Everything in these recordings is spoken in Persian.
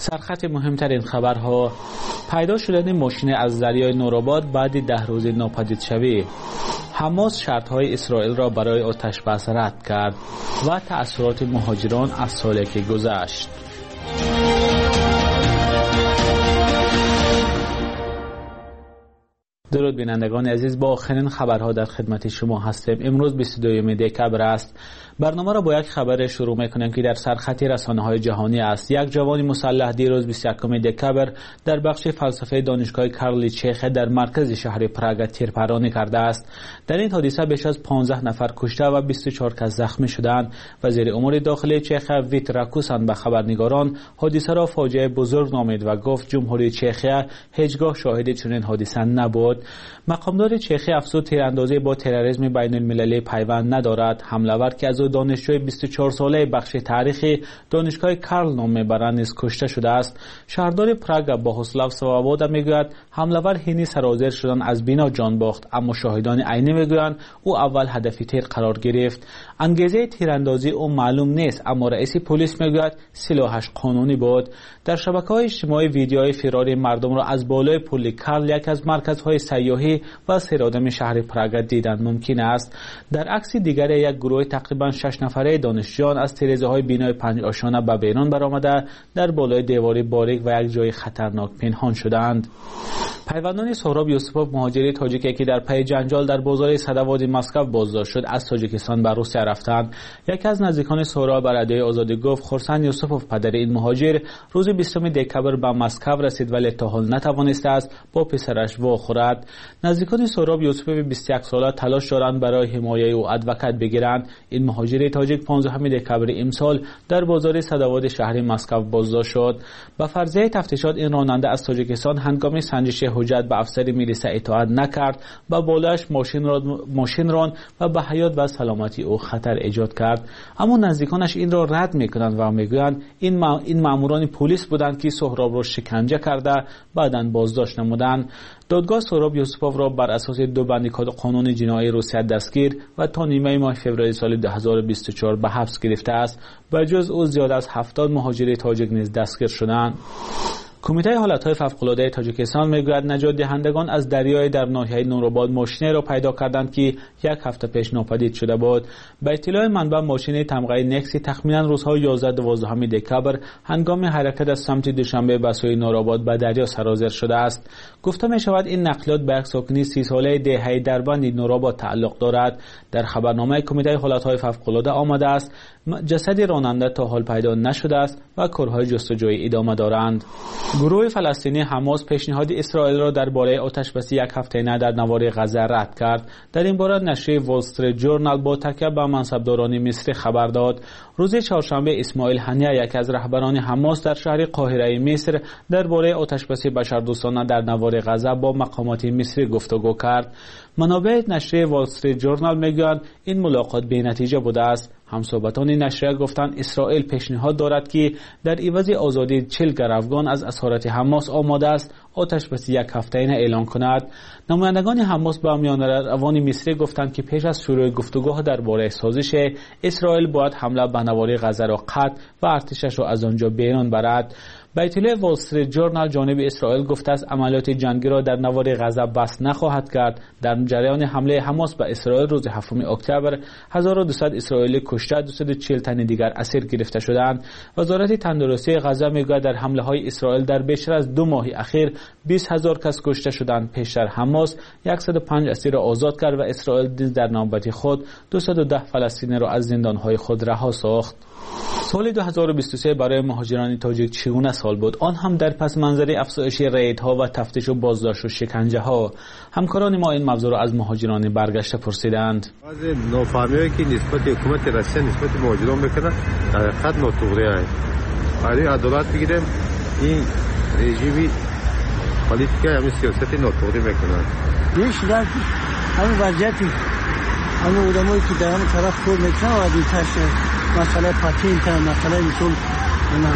سرخط مهمترین خبرها: پیدا شدن ماشین از دریای نورآباد بعد 10 روز ناپدید شوی. حماس شرط‌های اسرائیل را برای آتش بس رد کرد و تأثیرات مهاجران از سالی که گذشت. درود بینندگان عزیز، با آخرین خبرها در خدمت شما هستیم. امروز 22 دکبر است. برنامه را با یک خبر شروع می‌کنیم که در سرخط رسانه‌های جهانی است. یک جوان مسلح دیروز 21 دکبر در بخش فلسفه دانشگاه کارل چیخ در مرکز شهر پراگ تیرپرانی کرده است. در این حادثه بیش از 15 نفر کشته و 24 کس زخمی شدند. وزیر امور داخلی چیخ ویت راکوسان به خبرنگاران حادثه را فاجعه بزرگ نامید و گفت جمهوری چیخ هیچگاه شاهد چنین حادثه نبود. مقامدار چیخی افزود تیراندازی با تروریسم بین المللی پیوند ندارد. حمله‌آور که از دانشجوی 24 ساله بخش تاریخی دانشگاه کارل نام میبرند نیز کشته شده است. شهردار پراگ بوهوسلاو سوابودا میگوید حمله‌آور هینی سرازیر شدن از بنا جان باخت، اما شاهدان عینی میگویند او اول هدف تیر قرار گرفت. انگیزه تیراندازی او معلوم نیست، اما رئیس پلیس میگوید سلاحش قانونی بود. در شبکه‌های اجتماعی ویدیوهای فرار مردم را از بالای پل کارل، یک از مرکزهای سیاحی و سرآدم شهر پراگ دیدن ممکن است. در عکس دیگر یک گروه تقریباً 6 نفره دانشجویان از تیره‌های بینای 5 آشانه به بیرون برآمده در بالای دیواری باریک و یک جای خطرناک پنهان شدند. پیوندان سهراب یوسفوف مهاجر تاجیکی که در پی جنجال در بازار صدوات مسکو بازداشت شد از تاجیکستان به روسیه رفتند. یکی از نزدیکان سهراب به رادیوی آزادی گفت خورسند یوسفوف پدر این مهاجر روز 20 دکبر به مسکو رسید ولی تا حال نتوانسته است با پسرش واخورد. نزدیکان سهراب یوسفوف 21 ساله تلاش دارند برای حمایت او ادوکات بگیرند. این مهاجر تاجیک 15 دکبر امسال در بازار صدوات شهر مسکو بازداشت شد. به فرضیه تفتیشات این راننده از تاجیکستان هنگام سنجش حجت به افسر میلیسا اطاعت نکرد و بالایش ماشین راند و به حیات و سلامتی او خطر ایجاد کرد. اما نزدیکانش این را رد میکنند و میگویند این ماموران پلیس بودند که سهراب را شکنجه کرده بعداً بازداشت نمودند. دادگاه سهراب یوسفوف را بر اساس 2 بند کد قانون جنایی روسیه دستگیر و تا نیمه ماه فوریه سال 2024 به حبس گرفته است. به جز او زیاد از 70 مهاجر تاجیک نیز دستگیر شدند. کمیته حالتهای فوق‌العاده تاجیکستان میگوید نجات دهندگان از دریای در ناحیه نورآباد ماشینی را پیدا کردند که 1 هفته پیش ناپدید شده بود. به اطلاع منبع ماشین تمغه نکسی تخمینا روزهای 11-12 دکبر هنگام حرکت از سمت دوشنبه به سوی نورآباد به دریا سرازیر شده است. گفته می شود این نقلیات به یک ساکنی 30 ساله دهه دربند نورآباد تعلق دارد. در خبرنامه کمیته حالتهای فوق‌العاده آمده است جسد راننده تا حال پیدا نشده است و کارهای جستجویی ادامه دارند. گروه فلسطینی حماس پیشنهاد اسرائیل را درباره آتش‌بسی 1 هفته در نوار غزه رد کرد. در این باره نشریه وال استریت جورنال با تکیه به منصبداران مصری خبر داد. روز چهارشنبه اسماعیل هنیه یکی از رهبران حماس در شهر قاهره مصر درباره آتش‌بسی بشردوستانه در نوار غزه با مقامات مصری گفتگو کرد. منابع نشریه وال استریت جورنال میگویند این ملاقات بی‌نتیجه بوده است. همصحبتان نشریه گفتند اسرائیل پیشنهاد دارد که در عوض آزادی 40 گروگان از اسارت حماس آماده است آتش‌بسی 1 هفته اعلان کند. نمایندگان حماس به میانه روان مصری گفتند که پیش از شروع گفتگوها درباره سازش اسرائیل باید حمله به نوار غزه را قطع و ارتشش را از آنجا بیرون برد. به اطلاع وال استریت جورنال جانب اسرائیل گفته است عملیات جنگی را در نوار غزه بس نخواهد کرد. در جریان حمله حماس به اسرائیل روز 7 اکتبر 1200 اسرائیلی کشته، 240 تن دیگر اسیر گرفته شدند. وزارت تندرستی غزه میگوید در حمله های اسرائیل در بیشتر از 2 ماه اخیر 20,000 کس کشته شدند. پیشتر حماس 105 اسیر آزاد کرد و اسرائیل در نوبت خود 210 فلسطینی را از زندانهای خود رها ساخت. سال 2023 برای مهاجران تاجیک چگونه سال بود؟ آن هم در پس منظر افزایش ریدها و تفتیش و بازداشت و شکنجه ها. همکاران ما این موضوع را از مهاجران برگشته پرسیدند. از نافهمیایی که نسبت حکومت روسیه نسبت مهاجران میکنه در حقیقت ناتوقیه است. برای عدالت بگیریم این رژیم پالیتیکای همین سیاست ناتوقی میکنه. بیشتر همین وضعیتی همین آدمایی که در همین طرف خود میکنن و دیتاش مسئله پاتینت مسئله میشون اینا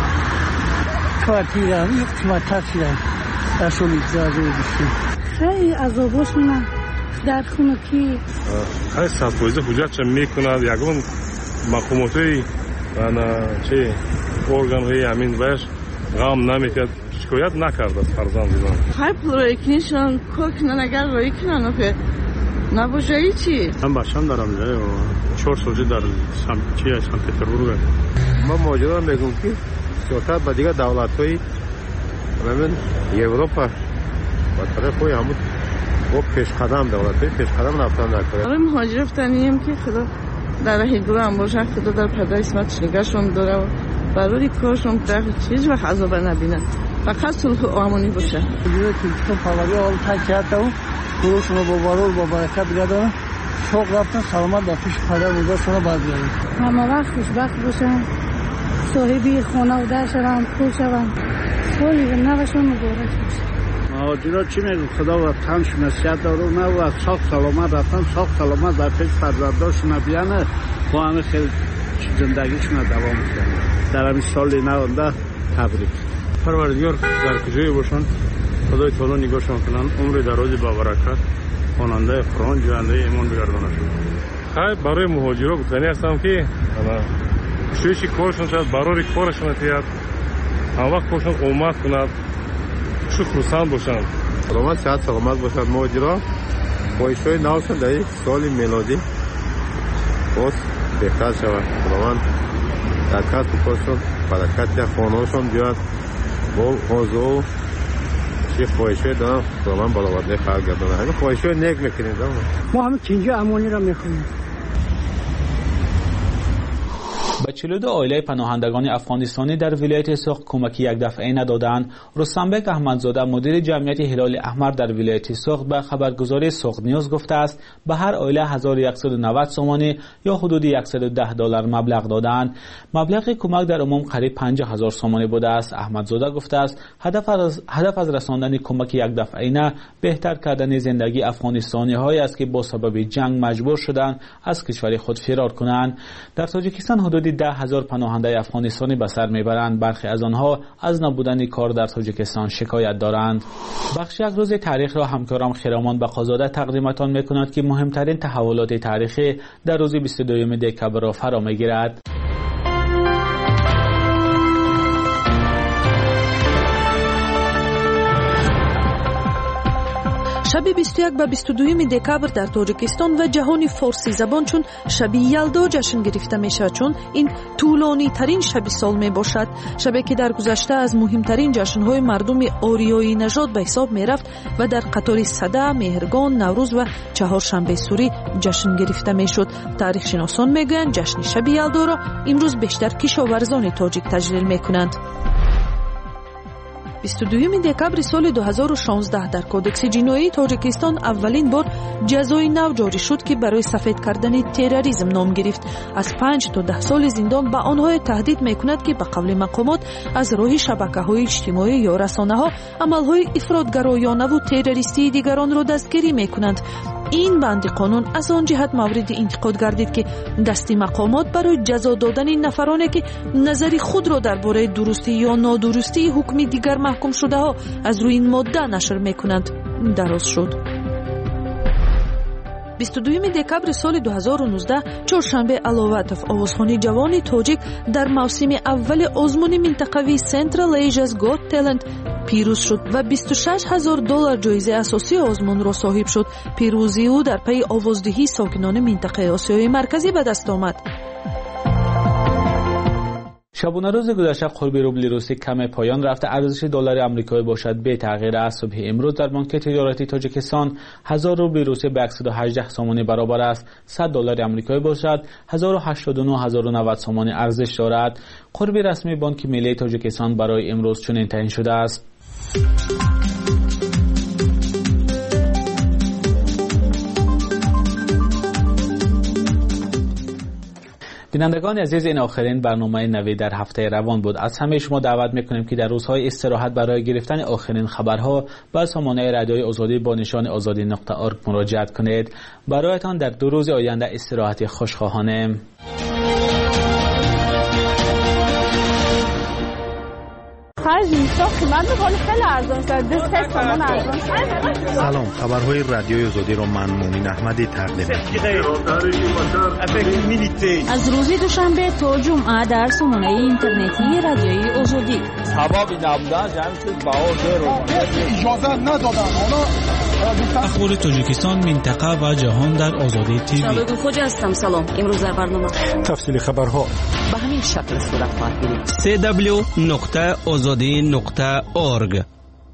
کارتیره همین قسمت درشون اجازه بشیم خیلی عذاباشونه در خونه کی خیلی سفویزه حجت چه میکنند یکون مقاماتی چه ارگان های همین باش غم نمیکرد، شکایت نکرد از فرزندان. خیلی پولایی کنیشون کوکنن اگر روی کنن که نباشه چی؟ من باشم دارم جای 4 سال در سان پتربورگ. ما ماجرا میگم که سیاست با دیگه دولت‌های همین اروپا با طرف همون و پیش قدم دولت‌های پیش قدم رفتن نکنه. آره مهاجر رفتنیم که خدا در راه گروه باشه، خدا در پدر اسمت نگاهشون داره و برای کارشون در چیز و عذاب نبینن. فقط صلح و امنی باشه. دیگه تو پاوری اول تاکیات و گروهشون با بارول با برکت بیادن. شوق رفتن سلامت در پیش پدر بزرگشون رو برگردن. همه وقت خوشبخت باشن، صاحبی خانه و در شوند، خوب شوند، سالی نوشون مبارک باشه. مهاجرات چی میگن؟ خدا وطنش نصیحت داره نه و ساق سلامت رفتن، ساق سلامت در پیش فرزنداشون بیانه با همه خیلی زندگیشون دوام کنن. در همین سال نونده تبریک. پروردگار در کجای باشن، خدای تعالی نگاهشون کنن، عمر دراز با برکت، خواننده قرآن، جوانده ایمان بگردانشون. خیلی برای مهاجرات گفتنی هستم که شویشی کارشون شد، برای کارشون تیاد، هم وقت کارشون قومت کند، شو خرسند باشن. سلامت صحت سلامت باشد. مهاجرات خواهش‌های نوشون در یک سال میلادی باز بهتر شود. خداوند در کسب کارشون برکت خانه‌شون بیاد با حاضر و چه خواهش‌های دارن خداوند برآورده خلق گردانه. همین خواهش‌های نیک میکنیم. ما همه اینجا امانی را میخونیم. به 42 عائله پناهندگان افغانستانی در ولایت سوخت کمکی یک دفعه ندادند. رستمبک احمدزاده مدیر جمعیت هلال احمر در ولایت سوخت به خبرگزاری سوخت نیوز گفته است به هر عائله 1190 سومانی یا حدود $110 مبلغ دادند. مبلغ کمک در عموم قریب 50,000 سومانی بوده است. احمدزاده گفته است هدف از رساندن کمک یک دفعه نه بهتر کردن زندگی افغانستانی هایی است که با سبب جنگ مجبور شدند از کشور خود فرار کنند. در تاجیکستان حدود 10,000 پناهنده افغانستانی به سر میبرند. برخی از آنها از نبودن کار در تاجیکستان شکایت دارند. بخش یک روز تاریخ را همکارم خیرامان بقازاده تقدیمتان میکند که مهمترین تحولات تاریخی در روز 22 دکبر را فرا میگیرد. شب 21 و 22 دکبر در تاجیکستان و جهان فارسی زبان چون شب یلدا جشن گرفته می شود، چون این طولانی ترین شب سال می باشد. شبی که در گذشته از مهمترین جشن های مردم آریایی نژاد به حساب می رفت و در قطار سده، مهرگان، نوروز و چهارشنبه سوری جشن گرفته می شد. تاریخ شناسان می گویند جشن شب یلدا را امروز بیشتر کشاورزان تاجیک تجلیل می کنند. 22 دکبر سال 2016 در کودکس جنایی تاجیکستان اولین بار جزای نو جاری شد که برای سفید کردن تروریسم نام گرفت. از 5 تا 10 سال زندان به آنها تهدید میکند که به قول مقامات از راه شبکه‌های اجتماعی یا رسانه‌ها عمل‌های افراطگرایانه و تروریستی دیگران را دستگیری میکنند. این بند قانون از آن جهت مورد انتقاد گردید که دست مقامات برای جزا دادن نفرانی که نظری خود را درباره درستی یا نادرستی حکم دیگر محکوم شده ها از روی این ماده نشر میکنند دراز شد. 22 دکبر سال 2019 چهارشنبه علوات آوازخوانی جوان تاجیک در موسم اول آزمون منطقوی سنترال ایژیا's گات تالنت پیروز شد و $26,000 جایزه اساسی آزمون را صاحب شد. پیروزی او در پی آوازدهی ساکنان منطقه آسیای مرکزی به دست آمد. شبانه روز گذشته قرب روبل روسی کم پایان رفته. ارزش دلار آمریکایی باشد به تغییر از صبح امروز در بانک تجارتی تاجیکستان 1000 روبل روسی به 118 سومانی برابر است. $100 آمریکایی باشد 1089,090 سومانی ارزش دارد. قرب رسمی بانک ملی تاجیکستان برای امروز چنین تعیین شده است. بینندگان عزیز، این آخرین برنامه نوی در هفته روان بود. از همه شما دعوت میکنیم که در روزهای استراحت برای گرفتن آخرین خبرها به سامانه رادیوی آزادی با نشان azadi.org مراجعه کنید. برایتان در 2 روز آینده استراحت خوشخواهانه. سلام، خبرهای رادیوی آزادی را من مومن احمدی تقدیم می‌کنم. از روز دوشنبه تا جمعه در سامانه اینترنتی رادیوی آزادی. سبب نبودن جمعیت بهار اجازه ندادن. اخبار تاجیکستان، منطقه و جهان در آزادی تیوی. شباب خوش هستم. سلام. امروز در برنامه تفصیل خبرها به همین شکل صورت خواهد گرفت. www.azadi.org.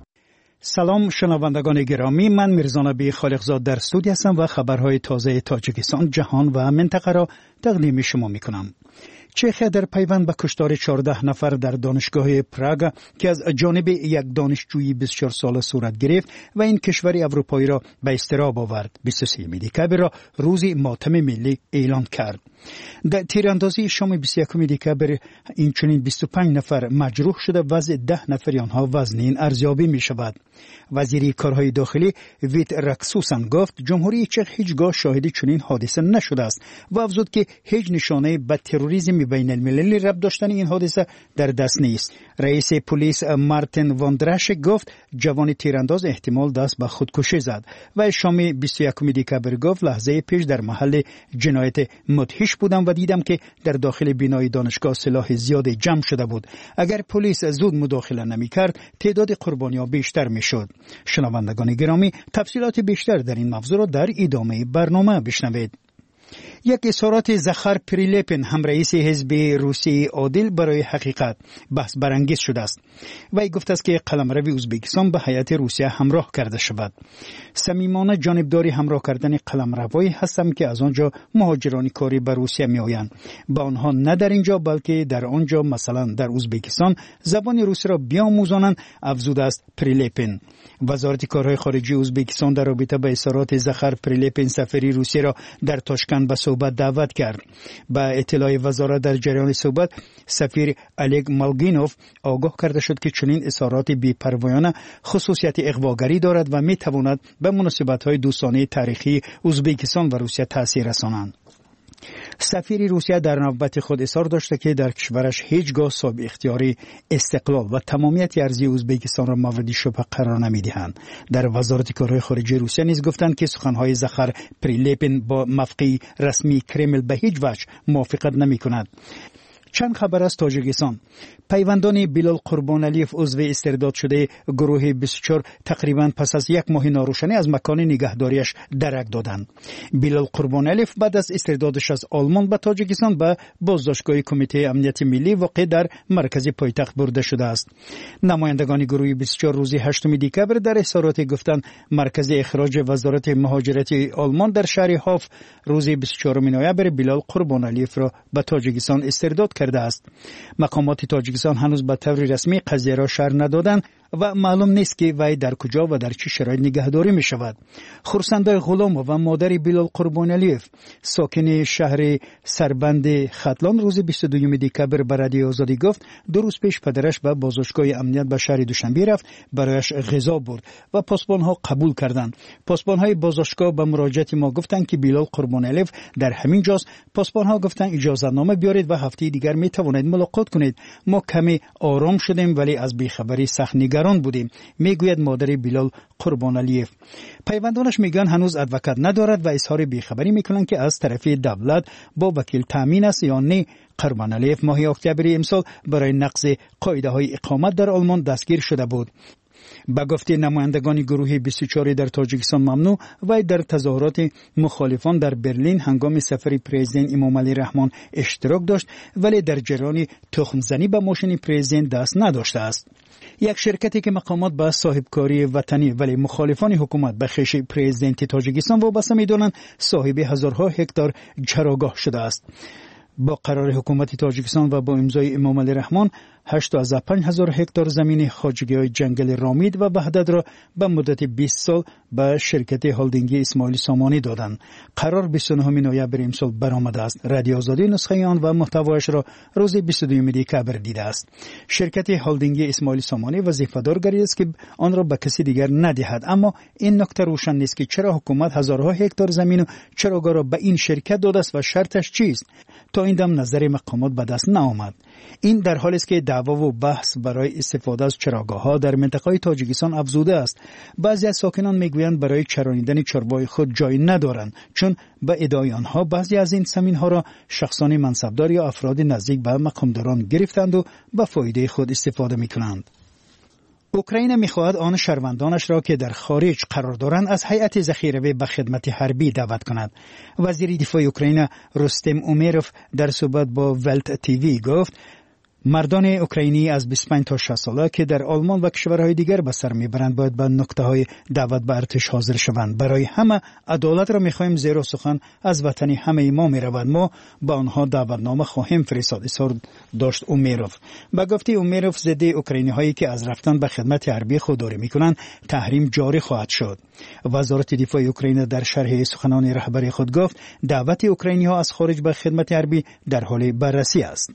سلام شنوندگان گرامی، من میرزا نبی خالقزاد در استودیو هستم و خبرهای تازه تاجیکستان، جهان و منطقه را تقدیم شما میکنم. چخیا در پیوند به کشتار 14 نفر در دانشگاه پراگ که از جانب یک دانشجوی 24 ساله صورت گرفت و این کشور اروپایی را به اضطراب آورد. 23 دکبر را روز ماتم ملی اعلان کرد. در تیراندازی شام 21 دکبر این چنین 25 نفر مجروح شده، وضع 10 نفر آنها وزنین ارزیابی می شود. وزیر کارهای داخلی ویت رکسوسن گفت جمهوری چک هیچگاه شاهد چنین حادثه نشده است و افزود که هیچ نشانه به تروریسم بین المللی ربط داشتن این حادثه در دست نیست. رئیس پلیس مارتین واندرش گفت جوان تیرانداز احتمال دست به خودکشی زد و شام 21 دکبر گفت لحظه پیش در محل جنایت مدهش بودم و دیدم که در داخل بینای دانشگاه سلاح زیاد جمع شده بود. اگر پلیس زود مداخله نمی کرد تعداد قربانی‌ها بیشتر می شد. شنوندگان گرامی، تفصیلات بیشتر در این موضوع را در ادامه برنامه بشنوید. یک اظهارات زخر پریلپین، هم رئیس حزب روسیه عادل برای حقیقت، بحث برانگیز شده است. وی گفت است که قلمرو ازبکستان به هیئت روسیه همراه کرده شود. صمیمانه جانبداری همراه کردن قلمروایی هستم که از آنجا مهاجران کاری به روسیه می آیند. با آنها نه در اینجا بلکه در آنجا، مثلا در ازبکستان، زبان روسی را بیاموزانند، افزوده است پریلپین. وزارت کارهای خارجه ازبکستان در رابطه با اظهارات زخر پریلپین سفیر روسیه را در تاشکند به صحبت دعوت کرد. با اطلاع وزارت در جریان صحبت، سفیر الگ مالگینوف آگاه کرده شد که چنین اظهارات بی‌پروایانه خصوصیت اغواگری دارد و می تواند به مناسبت‌های دوستانه تاریخی ازبکستان و روسیه تأثیر رسانند. سفیر روسیه در نوبت خود اظهار داشته که در کشورش هیچگاه صاحب اختیاری استقلال و تمامیت ارضی ازبکستان را مورد شبهه قرار نمی‌دهند. در وزارت کارهای خارجه روسیه نیز گفتند که سخن‌های زخر پریلپین با موقع رسمی کرمل به هیچ وجه موافقت نمی‌کند. چند خبر از تاجیکستان. پیوندان بلال قربانعلیف عضو استرداد شده گروه 24 تقریبا پس از یک ماه ناروشنی از مکان نگهداریش درک دادند. بلال قربانعلیف بعد از استردادش از آلمان به تاجیکستان به بازداشتگاه کمیته امنیت ملی واقع در مرکز پایتخت برده شده است. نمایندگان گروه 24 روز 8 دکبر در اظهارات گفتند مرکز اخراج وزارت مهاجرت آلمان در شهر هاف روز 24 نوامبر بلال قربانعلیف را به تاجیکستان استرداد کرده است. مقامات تاجیکستان هنوز به طور رسمی قضیه را شرح ندادند و معلوم نیست که وی در کجا و در چه شرایط نگهداری می شود. خورسنده غلام و مادر بلال قربانعلیف ساکن شهر سربند ختلان روز 22 دکبر به رادیو آزادی گفت 2 روز پیش پدرش به بازداشتگاه امنیت به شهر دوشنبه رفت، برایش غذا برد و پاسبان‌ها قبول کردند. پاسبان‌های بازداشتگاه به مراجعت ما گفتند که بلال قربانعلیف در همین جاست. پاسبان‌ها گفتند اجازه نامه بیارید و هفته دیگر می توانید ملاقات کنید. ما کمی آرام شدیم ولی از بیخبری سخت نگران بودیم، میگوید مادر بلال قربانعلیف. پیوندانش میگن هنوز ادوکات ندارد و اظهار بیخبری میکنند که از طرف دولت با وکیل تامین است یا نه. قربانعلیف ماه اکتبر امسال برای نقض قاعده های اقامت در آلمان دستگیر شده بود. با گفته نمایندگان گروه 24 در تاجیکستان ممنوع و در تظاهرات مخالفان در برلین هنگام سفر پرزیدنت امام علی رحمان اشتراک داشت ولی در جریان تخم زنی به ماشین پرزیدنت دست نداشته است. یک شرکتی که مقامات به صاحبکاری وطنی ولی مخالفان حکومت به خویش پرزیدنت تاجیکستان وابسته می‌دانند صاحب هزارها هکتار چراگاه شده است. با قرار حکومت تاجیکستان و با امضای امام علی رحمان 85,000 هکتار زمین خواجگی‌های جنگل رامید و وحدت را به مدت 20 سال به شرکت هلدینگی اسماعیل سامانی دادند. قرار 29 نوامبر امسال برآمده است. رادیو آزادی نسخه آن و محتوایش را روز 22 دکبر دیده است. شرکت هلدینگی اسماعیل سامانی وظیفه‌دار گردیده است که آن را به کسی دیگر ندهد، اما این نکته روشن نیست که چرا حکومت هزارها هکتار زمین و چراگاه را به این شرکت داده است و شرطش چیست. تا این دم نظر مقامات به دست نآمد. این در حالی است که دعوا و بحث برای استفاده از چراگاه‌ها در منطقه تاجیکستان افزوده است. بعضی از ساکنان میگویند برای چرانیدن چربای خود جای ندارند، چون به ادعای آنها بعضی از این زمین‌ها را شخصان منصبدار یا افراد نزدیک به مقامداران گرفتند و به فایده خود استفاده می‌کنند. اوکراین می‌خواهد آن شهروندانش را که در خارج قرار دارند از هیئت ذخیره به خدمت حربی دعوت کند. وزیر دفاع اوکراین رستم اومیروف در صحبت با ولت تیوی گفت مردان اوکراینی از 25 تا 60 ساله که در آلمان و کشورهای دیگر به سر میبرند باید به نقطه‌های دعوت به ارتش حاضر شوند. برای همه عدالت را می‌خواهیم، زیرا سخن از وطن همه ما می‌رود. ما به آنها دعوتنامه خواهیم فرستاد، اصرار داشت اومیروف. به گفته اومیروف ضد اوکراینی‌هایی که از رفتن به خدمت حربی خودداری می‌کنند تحریم جاری خواهد شد. وزارت دفاع اوکراین در شرح سخنان رهبر خود گفت دعوت اوکراینی‌ها از خارج به خدمت حربی در حال بررسی است.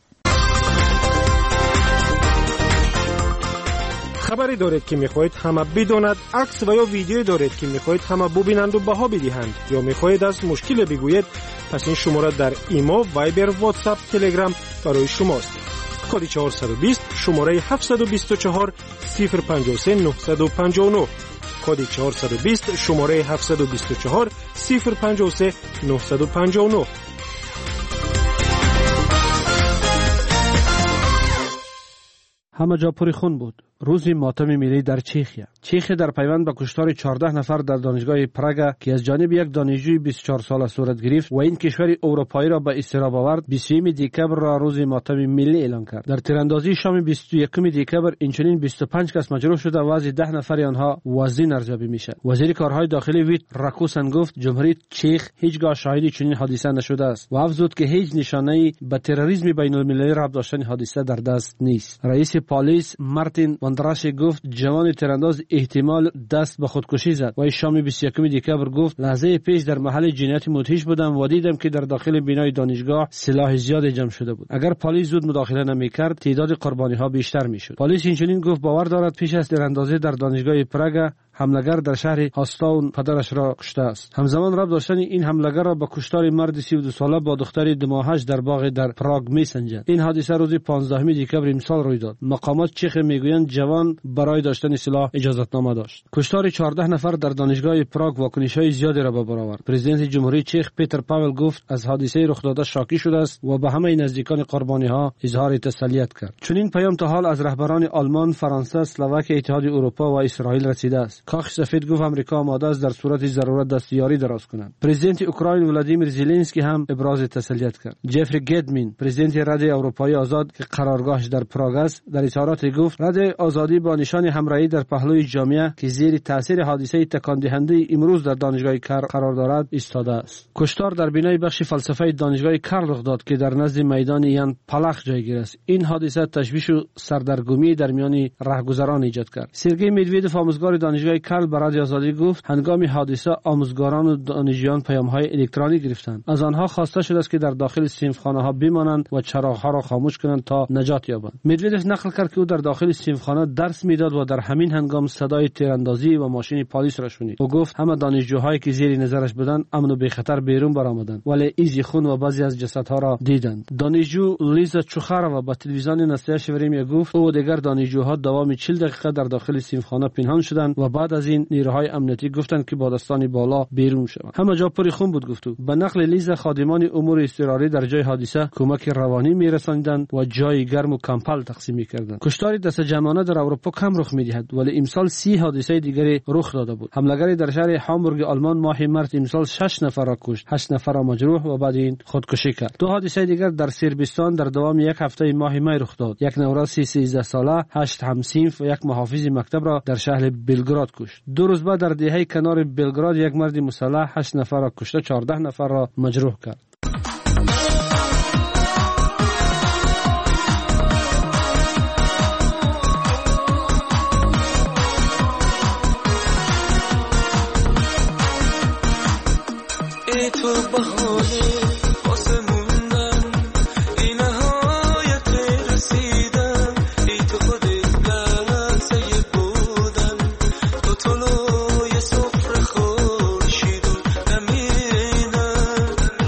خبری دارید که میخواهید همه بداند، عکس و یا ویدیو دارید که میخواهید همه ببینند و بها بدهند، یا میخواهید از مشکل بگویید، پس این شماره در ایمو، وایبر، واتساپ، تلگرام برای شماست. کد 420 شماره 724 053 959. کد 420 شماره 724 053 959. همه جا پری خون بود. روز ماتم ملی در چیخیا در پیوند به کشتار 14 نفر در دانشگاه پراگ که از جانب یک دانشجوی 24 ساله صورت گرفت و این کشور اروپایی را به اضطراب آورد، 20 دکبر را روز ماتم ملی اعلام کرد. در تیراندازی شام 21 دکبر اینچنین 25 کس مجروح شده و از 10 نفر آنها وزین ارزیابی میشد. وزیر کارهای داخلی ویت راکوسن گفت جمهوری چیخ هیچگاه شاهد چنین حادثه نشده است و افزود که هیچ نشانه‌ای به تروریسم بین‌المللی ربط داشتن حادثه در دست نیست. رئیس پلیس مارتین واندراش گفت جوان تیرانداز احتمال دست به خودکشی زد و شام 21 دکبر گفت لحظه پیش در محل جنایت مدهش بودم و دیدم که در داخل بنای دانشگاه سلاح زیاد جمع شده بود. اگر پلیس زود مداخله نمی‌کرد تعداد قربانی ها بیشتر میشد. پلیس اینچنین گفت باور دارد پیش از تیراندازی در دانشگاه پراگ حملگر در شهر هاستاون پدرش را کشته است. همزمان ربط داشتن این حملگر را با کشتار مرد 32 ساله با دختر 2 ماهش در باغ در پراگ میسنجد. این حادثه روز 15 دکبر امسال روی داد. مقامات چیخ میگویند جوان برای داشتن سلاح اجازتنامه داشت. کشتار 14 نفر در دانشگاه پراگ واکنش‌های زیادی را به بار آورد. پرزیدنت جمهوری چیخ پیتر پاول گفت از حادثه رخ داده شاکی شده است و به همه نزدیکان قربانی‌ها اظهار تسلیت کرد. چنین پیام تا حال از رهبران آلمان، فرانسه، اسلواکی، اتحاد اروپا و اسرائیل رسیده است. کاخ سفید گفت آمریکا آماده است در صورت ضرورت دستیاری دراز کند. پرزیدنت اوکراین ولادیمیر زلنسکی هم ابراز تسلیت کرد. جفری گدمین پرزیدنت رده اروپایی آزاد که قرارگاهش در پراگ است در اظهارات گفت رده آزادی با نشان همراهی در پهلوی جامعه که زیر تاثیر حادثه تکان دهنده امروز در دانشگاه قرار دارد ایستاده است. کشتار در بنای بخش فلسفه دانشگاه رخ داد که در نزد میدان یان پلاخ جایگیر است. این حادثه تشویش و سردرگمی در میان راهگذران ایجاد کرد. سرگئی مدویدوف آموزگار دانشگاه به رادیو آزادی گفت هنگام حادثه آموزگاران و دانشجویان پیام‌های الکترونیک گرفتند. از آنها خواسته شده است که در داخل صنفخانه‌ها بمانند و چراغ‌ها را خاموش کنند تا نجات یابند. مدویدوف نقل کرد که او در داخل صنفخانه درس میداد و در همین هنگام صدای تیراندازی و ماشین پلیس را شنید. او گفت همه دانشجوهایی که زیر نظرش بودند امن و بی‌خطر بیرون برآمدند ولی ایزی خون و بعضی از جسدها را دیدند. دانشجو لیزا چوخارова با تلویزیون ناستیاش وریم گفت او و دیگر دانشجوها دوام 40 دقیقه در داخل صنفخانه پنهان شدند و بعد از این نیروهای امنیتی گفتند که با دستان بالا بیرون شوند. همه جا پری خون بود گفتو. به نقل لیزا خادمان امور اضطراری در جای حادثه کمک روانی میرساندند و جای گرم و کمپل تقسیم میکردند. کشتار دست جمعانه در اروپا کم رخ میدهد ولی امسال 30 حادثه دیگری رخ داده بود. حملگری در شهر هامبورگ آلمان ماه مارس امسال 6 نفر را کشت، 8 نفر را مجروح و بعد این خودکشی کرد. 2 حادثه دیگر در صربستان در دوام یک هفته ماه می رخ داد. یک نوروز 13 ساله 8 همسینف و یک محافظ مکتب را در شهر بلگراد کشت. 2 روز بعد در دهه کنار بلگراد یک مرد مسلح 8 نفر را کشته 14 نفر را مجروح کرد.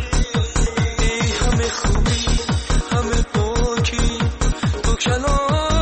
Hello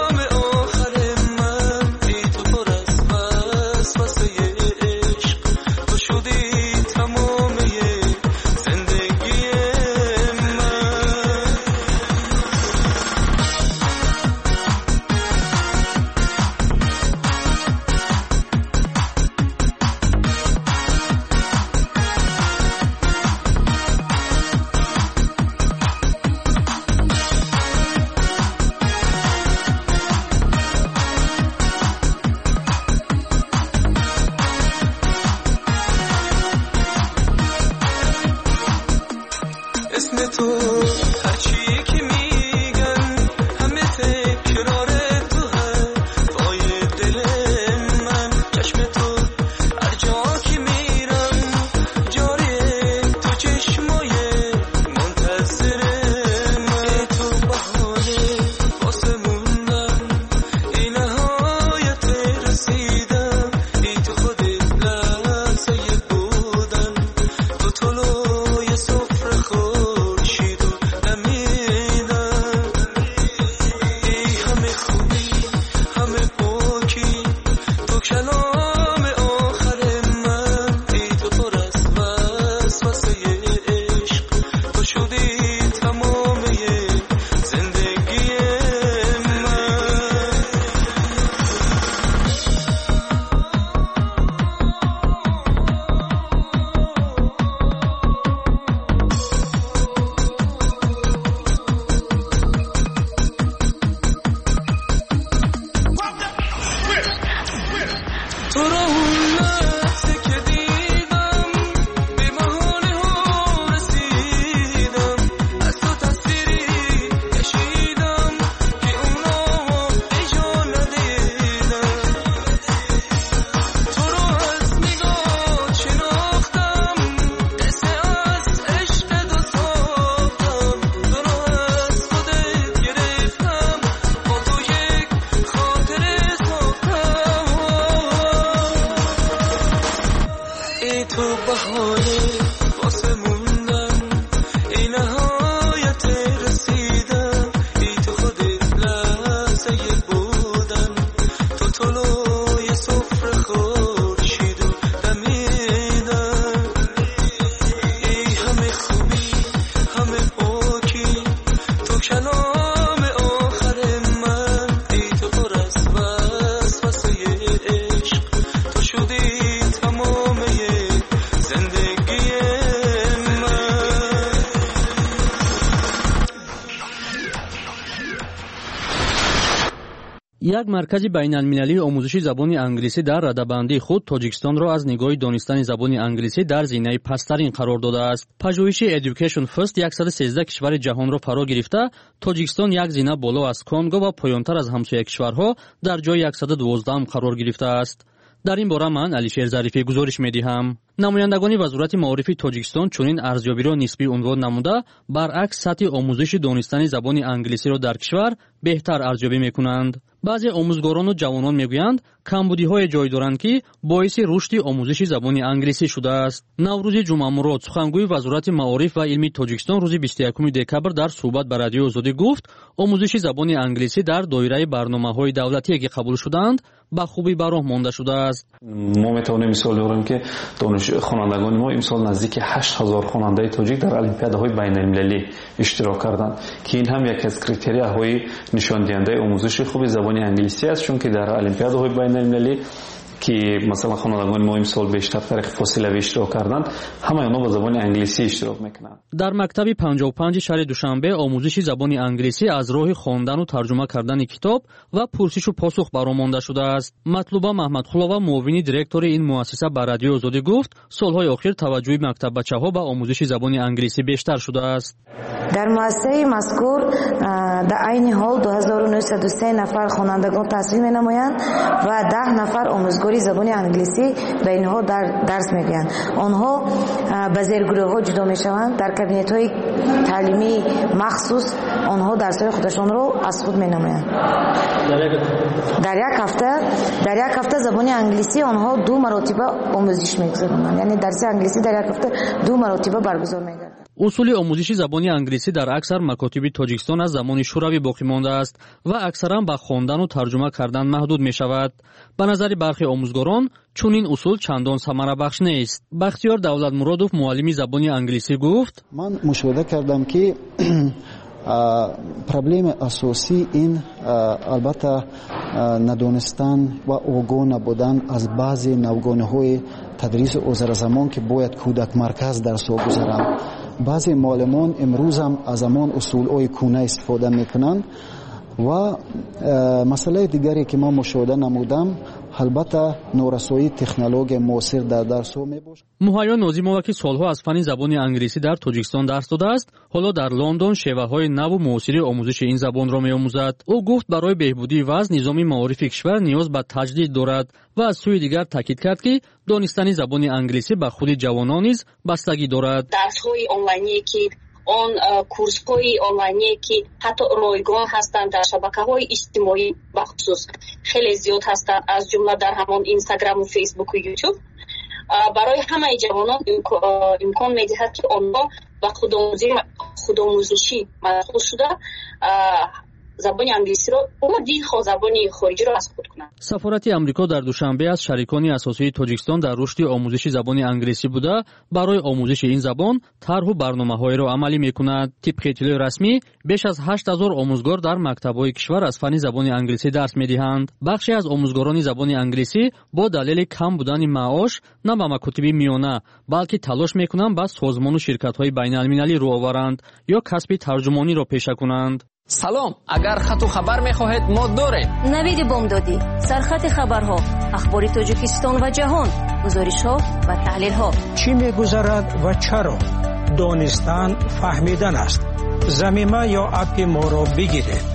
بهانه واسه موندن ای نهایت رسیدن ای تو خودت لحظه بودن تو طلوع صفر خورشید و دمیدن ای همه خوبی همه پاکی تو کلام آخر من ای تو پر از وسوسه عشق تو شدی تمامه زندگی من. یک مرکز بین‌المللی آموزش زبان انگلیسی در رده‌بندی خود تاجیکستان را از نگاه دانستن زبان انگلیسی در زینه پسترین قرار داده است. پژوهش Education First 113 کشور جهان را فرا گرفته، تاجیکستان یک زینه بالا از کنگو و پایان‌تر از همسایه کشورها در جای 112 قرار گرفته است. در این باره من علیشیر ظریفی گزارش می‌دهم. نمایندگان وزارت معارف تاجیکستان چنین ارزیابی را نسبی عنوان نموده، برعکس سطح آموزش دانستن زبان انگلیسی را در کشور بهتر ارزیابی می‌کنند. بعضی آموزگاران و جوانان میگویند کمبودی‌های جای دارند که باعث رشد آموزش زبان انگلیسی شده است. نوروز جمعه مراد سخنگوی وزارت معارف و علم تاجیکستان روز 21 دکبر در صحبت با رادیو آزادی گفت آموزش زبان انگلیسی در دایره برنامه‌های دولتی که قبول شدند با خوبی به راه مانده شده است. ما میتوانیم مثال بزنیم که خوانندگان ما امسال نزدیک 8000 خواننده تاجیک در المپیادهای بین‌المللی اشتراک کردند که این هم یکی از کریتریاهای نشان دهنده آموزش خوب زبان انگلیسی است، چون که در المپیادهای بین‌المللی که مثلا خوانندگان ما امسال بیشتر طریق فاصله اشتراک کردند، همه آنها با زبان انگلیسی اشتراک میکنند. در مکتب 55 شهر دوشنبه آموزش زبان انگلیسی از راه خواندن و ترجمه کردن کتاب و پرسش و پاسخ برآمده شده است. مطلوبه محمدخلووا معاون دیرکتور این مؤسسه به رادیو آزادی گفت سالهای اخیر توجه مکتب بچه‌ها به آموزش زبان انگلیسی بیشتر شده است. در مؤسسه مذکور در عین حال 2903 نفر خوانندگان تحصیل می‌نمایند و 10 نفر آموزگاری زبان انگلیسی به اینها درس می‌گویند. آنها به زیرگروه‌ها جدا می‌شوند. در کابینت‌های تعلیمی مخصوص آنها درس‌های خودشان را از خود می‌نمایند. در یک هفته زبان انگلیسی آنها 2 مرتبه آموزش می‌گذرانند. یعنی درس انگلیسی در یک هفته 2 مرتبه برگزار می‌گردد. اصول آموزش زبان انگلیسی در اکثر مکاتب تاجیکستان از زمان شوروی باقی مانده است و اکثرا به خواندن و ترجمه کردن محدود می شود. به نظر برخی آموزگاران چون این اصول چندان ثمره بخش نیست. بختیار دولت مرادوف معلم زبان انگلیسی گفت من مشاهده کردم که پرابلم اساسی این البته ندانستن و آگاه نبودن از بعضی نوگانه‌های تدریس عذر زمان که باید کودک مرکز درس ها گذارند. بعضی معلمان امروز هم از همان اصول‌های کهنه استفاده میکنند و مسئله دیگری که من مشاهده نمودم البته نورسایی تکنولوژی معاصر در درس ها میباشد. مهیا ناظمова که سالها از فن زبان انگلیسی در تاجیکستان درس داده است، حالا در لندن شیوه‌های نو و معاصر آموزش این زبان را می‌آموزد. او گفت برای بهبودی وضع نظام معارف کشور نیاز به تجدید دارد و از سوی دیگر تاکید کرد که دانستن زبان انگلیسی به خود جوانان نیز بستگی دارد. درس‌های آنلاینی که آن کورس‌های آنلاینی که حتی رایگان هستند در شبکه‌های اجتماعی بخصوص خیلی زیاد هستند، از جمله در همان اینستاگرام و فیسبوک و یوتیوب، برای همه جوانان امکان می‌دهد که آنها به خودآموزشی مشغول شده زبان انگلیسی را اومدی خود زبان خارجی را از خود کنند. سفارت آمریکا در دوشنبه از شریکان اساسی تاجیکستان در رشد آموزش زبان انگلیسی بوده برای آموزش این زبان طرح و برنامه‌های را عملی می‌کند. طبق اطلاع رسمی بیش از 8000 آموزگار در مکتب‌های کشور از فن زبان انگلیسی درس می‌دهند. بخشی از آموزگاران زبان انگلیسی با دلیل کم بودن معاش نه به مکاتب میانه بلکه تلاش می‌کنند با سازمان و شرکت‌های بین‌المللی رو آورند یا کسب ترجمانی را پیشه کنند. سلام، اگر خط و خبر می‌خواهید ما داریم. نوید بامدادی، سرخط خبرها، اخبار تاجیکستان و جهان، گزارش‌ها و تحلیل‌ها. چی می‌گذرد و چرا؟ دانستن فهمیدن است. زمینه یا اپ ما را بگیرید.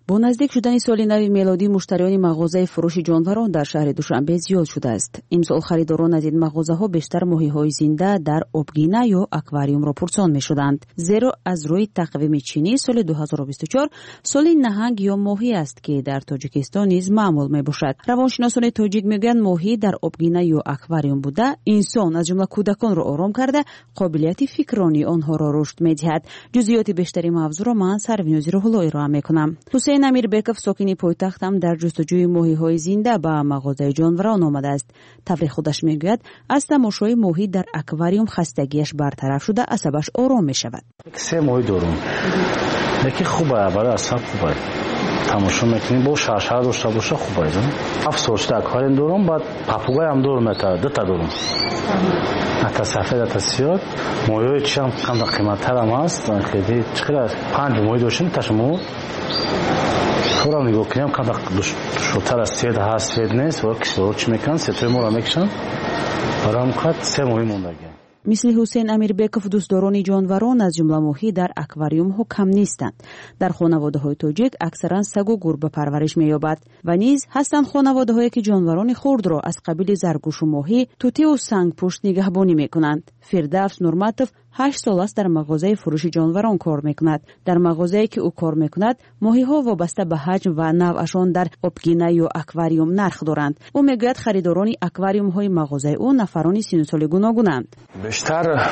با نزدیک شدن سال نو میلادی مشتریان مغازه فروش جانوران در شهر دوشنبه زیاد شده است. امسال خریداران از این مغازه‌ها بیشتر ماهی‌های زنده در آبگینه یا اکواریوم را پرسان می‌شدند، زیرا از روی تقویم چینی سال 2024 سال نهنگ یا ماهی است که در تاجیکستان نیز معمول میباشد. روانشناسان تاجیک میگویند ماهی در آبگینه یا اکواریوم بوده انسان از جمله کودکان را آرام کرده قابلیت فکرانی آنها را رشد می‌دهد. جزئیات بیشتری موضوع را من سروینوزی روح‌الله ارائه می‌کنم. حسین امیربکов ساکن پایتخت هم در جستجوی ماهی‌های زنده به مغازه جانوران آمده است. تفریح خودش میگوید از تماشای ماهی در اکواریوم خستگیش برطرف شده عصبش آرام می‌شود. سه ماهی دارم. یکی خوبه برای اعصاب خوبه. تماشا میکنیم با شرشر داشته باشه خوبه. 7 تا اکواریوم دارم، بعد پاپوگای هم دارم، دو تا دارم. تا سفید تا سیاه. ماهی چم کم قیمت‌تر هم است. خیلی چقدر 5 ماهی داشتیم تاشمو. خورا نگاه کنیم کم شوتر از سید هست سید نیست و کسیلوچ میکنن سیتوی مورا میکشن برام خط 3 ماهی موندگی. مثل حسین امیربکов دوستداران جانوران از جمله ماهی در اکواریوم ها کم نیستند. در خانواده های تاجیک اکثرا سگ و گربه پرورش می‌یابد و نیز هستند خانواده هایی که جانوران خرد را از قبیل زرگوش و ماهی، طوطی و سنگپشت نگهبانی میکنند. فردوس نورماتov 8 سال است در مغازه فروش جانوران کار میکند. در مغازه‌ای که او کار میکند ماهی‌ها وابسته به حجم و نوعشان در آبگینه یا اکواریوم نرخ دارند. او میگوید خریداران اکواریوم‌های مغازه او نفرانی سن و سال گوناگونند. بیشتر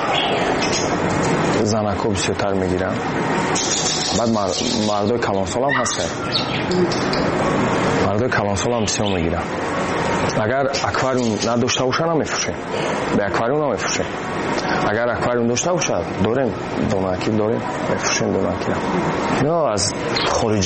زنکو بیشتر میگیرن. بعد مردای کلانسال هم هستن. مردای کلانسال هم بسیار میگیرن. اگر اکواریوم نداشته باشه نمیفروشه. به اکواریوم نمیفروشه. اگر اکواریوم داشته باشه داریم دونکی داریم میفروشیم دونکی. اینا از خارجه.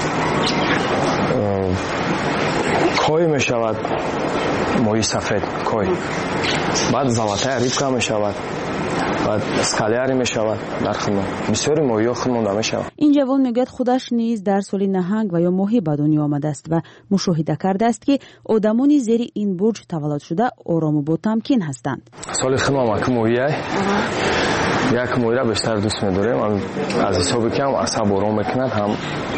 کوی میشود ماهی سفید کوی. بعد زلاتای ریبکا میشود. بعد اسکالیاری میشود در خدمت بسیاری ماهی خدمت میشود. این جوان میگوید خودش نیز در سال نهنگ و یا ماهی به دنیا آمده است و مشاهده کرده است که آدمانی زیر این برج تولد شده آرام و با تمکین هستند. سال خدمت که ماهی یک ماهی را بیشتر دوست می‌داریم. از حسابی که هم عصب آرام میکند هم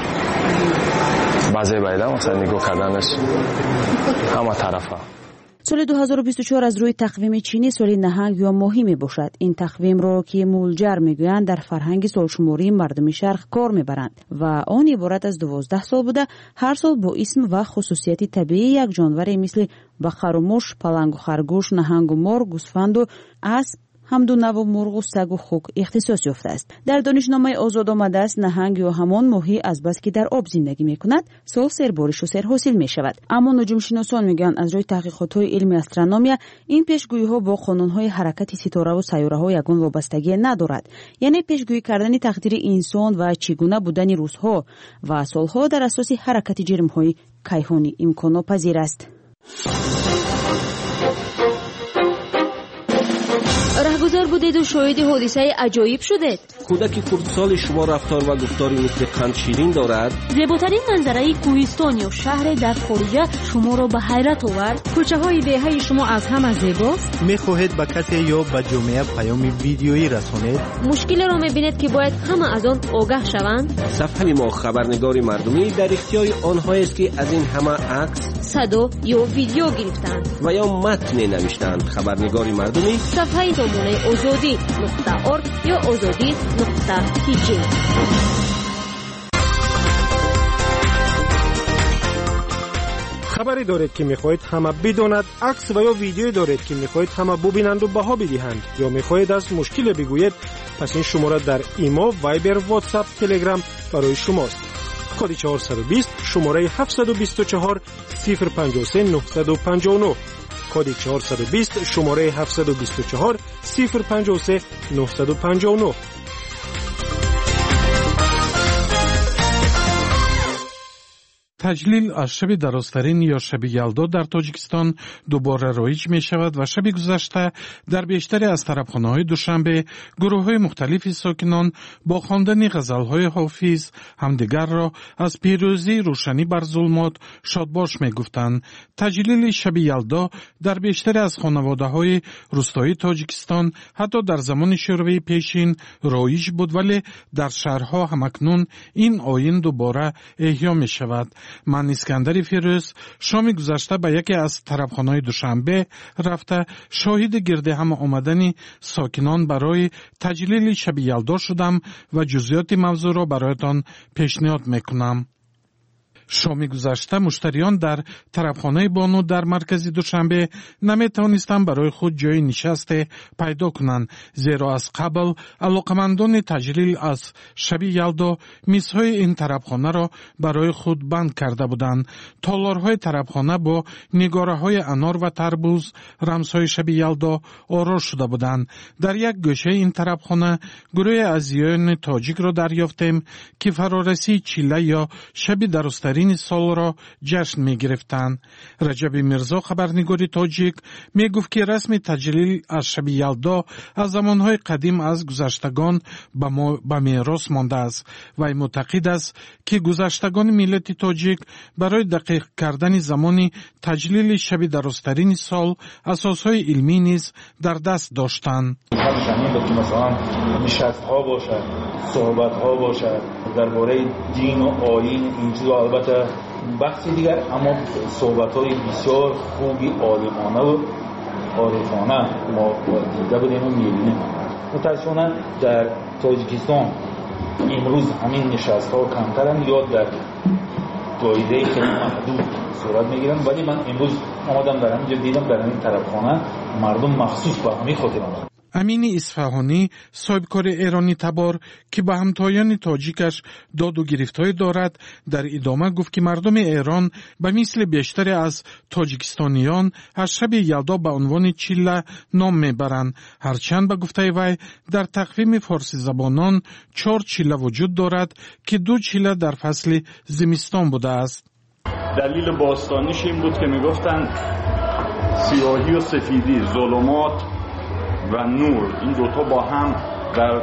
بعضی بایدم مثلا نگاه کردنش همه طرفه. سال 2024 از روی تقویم چینی سال نهنگ یا ماهی می باشد. این تقویم را که مولجر میگویند در فرهنگ سالشماری مردم شرق کار میبرند و آن عبارت از 12 سال بوده. هر سال با اسم و خصوصیت طبیعی یک جانور مثل بقر و موش، پلنگ و خرگوش، نهنگ و مار، گوسفند و اسب، همدو نو مرغ و سگ و خوک اختصاص یافته است. در دانشنامه آزاد آمده است نهنگ یا همان ماهی از بس که در آب زندگی میکند سال سربارش و سر حاصل می شود. اما نجوم شناسان میگن از روی تحقیقات های علمی استرونومیا این پیشگویی ها با قانون های حرکت ستاره و سیاره ها یگان وابستگی ندارد. یعنی پیشگویی کردن تقدیر انسان و چگونه بودن روزها و سالها در اساس حرکت جرم های کیهانی امکان پذیر است. رهگذر بودید و شاهد حادثه عجایب شدید. کودک خردسال شما رفتار و گفتاری مثل قند شیرین دارد. زیباترین منظره کوهستان یا شهر در خارجه شما را به حیرت آورد. کوچه های دهه شما از همه زیباست. میخواهید به کسی یا به جامعه پیام ویدیویی رسانید؟ مشکلی را میبینید که باید همه از آن آگاه شوند؟ صفحه ما خبرنگاری مردمی در اختیار آنهایی است که از این همه عکس، صدا یا ویدیو گرفتند و یا متن نوشتند. خبرنگاری مردمی صفحه دامنه azadi.org یا azadi.tk. خبری دارید که میخواهید همه بداند، عکس و یا ویدیو دارید که میخواهید همه ببینند و بها بدهند، یا میخواهید از مشکل بگویید، پس این شماره در ایما، وایبر، واتساپ، تلگرام برای شماست. کد 420 شماره 724 053 959. کد 420 شماره 724 053 959. تجلیل از شب درازترین یا شب یلدا در تاجیکستان دوباره رایج می شود و شب گذشته در بیشتری از طربخانه‌های دوشنبه گروه‌های مختلفی ساکنان با خواندن غزل‌های حافظ همدیگر را از پیروزی روشنی بر ظلمات شادباش می گفتند. تجلیل شب یلدا در بیشتری از خانواده‌های روستایی تاجیکستان حتی در زمان شوروی پیشین رایج بود، ولی در شهرها همکنون این آیین دوباره احیا می شود. من اسکندر فیروز شام گذشته به یکی از طربخانه‌های دوشنبه رفته شاهد گرد هم آمدن ساکنان برای تجلیل شب یلدا شدم و جزئیات موضوع را برایتان پیشنهاد میکنم. شام گذشته مشتریان در طربخانه بانو در مرکز دوشنبه نمیتوانستند برای خود جای نشست پیدا کنند، زیرا از قبل علاقمندان تجلیل از شب یلدا میزهای این طربخانه را برای خود بند کرده بودند. تالارهای طربخانه با نگاره‌های انار و تربوز رمزهای شب یلدا آراش شده بودند. در یک گوشه این طربخانه گروه عزیزان تاجیک را دریافتیم که فرارسی چیله یا شب درازترین سال را جشن می گرفتند. رجب میرزا خبرنگار تاجیک می گفت که رسم تجلیل از شب یلدا از زمانهای قدیم از گذشتگان به میراث مانده است. وی معتقد است که گذشتگان ملت تاجیک برای دقیق کردن زمان تجلیل شب درازترین سال اساسهای علمی نیز در دست داشتند. مثلا نشست‌ها باشد، صحبت‌ها باشد درباره دین و آیین، این چیزا البته بحثی دیگر، اما صحبت‌های بسیار خوبی عالمانه و عارفانه ما دیده بودیم و می‌بینیم. متأسفانه در تاجیکستان امروز همین نشست‌ها کمترن یا در جایزه خیلی محدود صورت می‌گیرن، ولی من امروز آمدم در همینجا دیدم در همین طرفخانه مردم مخصوص به همین خاطر آمدن. امین اصفهانی صاحبکار ایرانی تبار که به همتایان تاجیکش داد و گرفتاری دارد در ادامه گفت که مردم ایران به مثل بیشتر از تاجیکستانیان از شب یلدا به عنوان چیله نام میبرند، هرچند به گفته وی در تقویم فارسی زبانان 4 چیله وجود دارد که 2 چیله در فصل زمستان بوده است. دلیل باستانیش این بود که میگفتن سیاهی و سفیدی، ظلمات و نور، این دوتا با هم در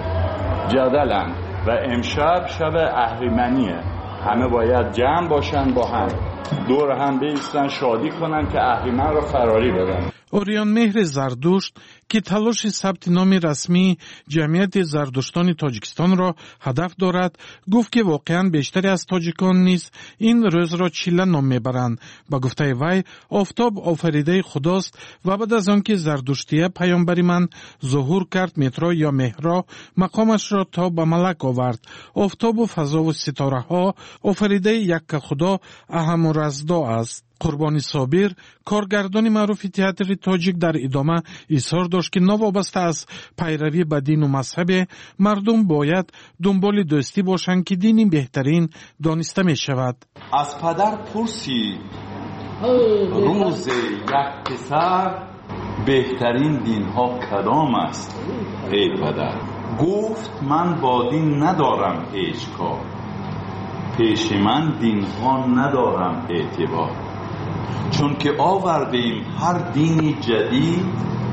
جدلن و امشب شب اهریمنیه، همه باید جمع باشن، با هم دور هم بیستن، شادی کنن که اهریمن را فراری بدن. اوریان مهر زردشت که تلاش ثبت نام رسمی جمعیت زردشتان تاجیکستان را هدف دارد گفت که واقعا بیشتری از تاجیکان نیز این روز را چیله نام میبرند. با گفته وی آفتاب آفریده خداست و بعد از آنکه زردشتیه پیامبر من ظهور کرد مترا یا مهرا مقامش را تا به ملک آورد. آفتاب و فضا و ستاره ها آفریده یک خدا اهم و رزدا است. قربانی صابر کارگردان معروف تئاتر تاجیک در ادامه اظهار داشت که نوابسته از پیروی به دین و مذهب مردم باید دنبال دوستی باشند که دینی بهترین دانسته می شود. از پدر پرسی روز یک پسر بهترین دین ها کدام است؟ ای پدر گفت من با دین ندارم هیچ کار، پیش من دین ها ندارم اعتبار، چون که آوردیم هر دینی جدید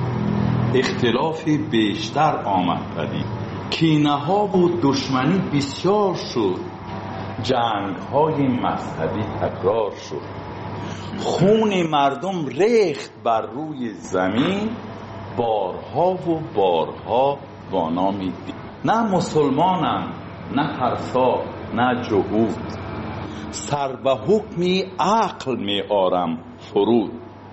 اختلاف بیشتر آمد پدید، کینه ها و دشمنی بسیار شد، جنگ های مذهبی تکرار شد، خون مردم ریخت بر روی زمین بارها و بارها با نام دین. نه مسلمانم نه ترسا نه جهود، سر به حکمی عقل می آرم فرود.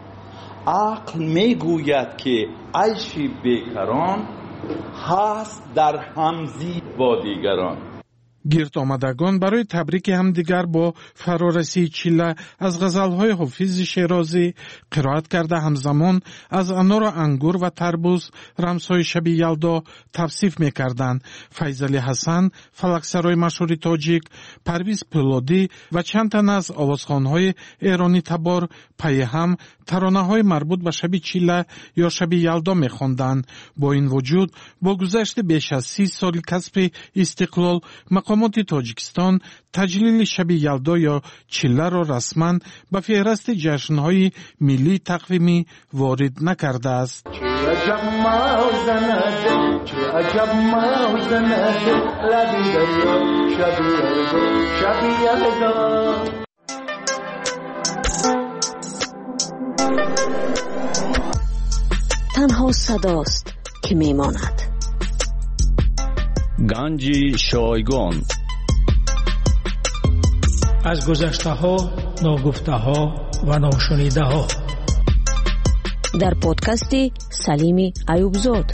عقل می گوید که عیش بیکران هست در همزی با دیگران. گرد آمدگان برای تبریک همدیگر با فرارسی چیله از غزلهای حافظ شیرازی قرائت کرده همزمان از انار و انگور و تربوز رمزهای شب یلدا توصیف می‌کردند. فیضعلی حسن فلکسرای مشهور تاجیک، پرویز پولادی و چند تن از آوازخوان‌های ایرانی تبار پای هم ترانه‌های مربوط به شب چیله یا شب یلدا می‌خواندند. با این وجود با گذشت بیش از 30 سال کسب استقلال مقام مقامات تاجیکستان تجلیل شب یلدا یا چله را رسما به فهرست جشن‌های ملی تقویمی وارد نکرده است. تنها صداست که میماند. گنج شایگان از گذشته ها، ناگفته ها و ناشنیده ها در پادکست سلیم ایوبزاد.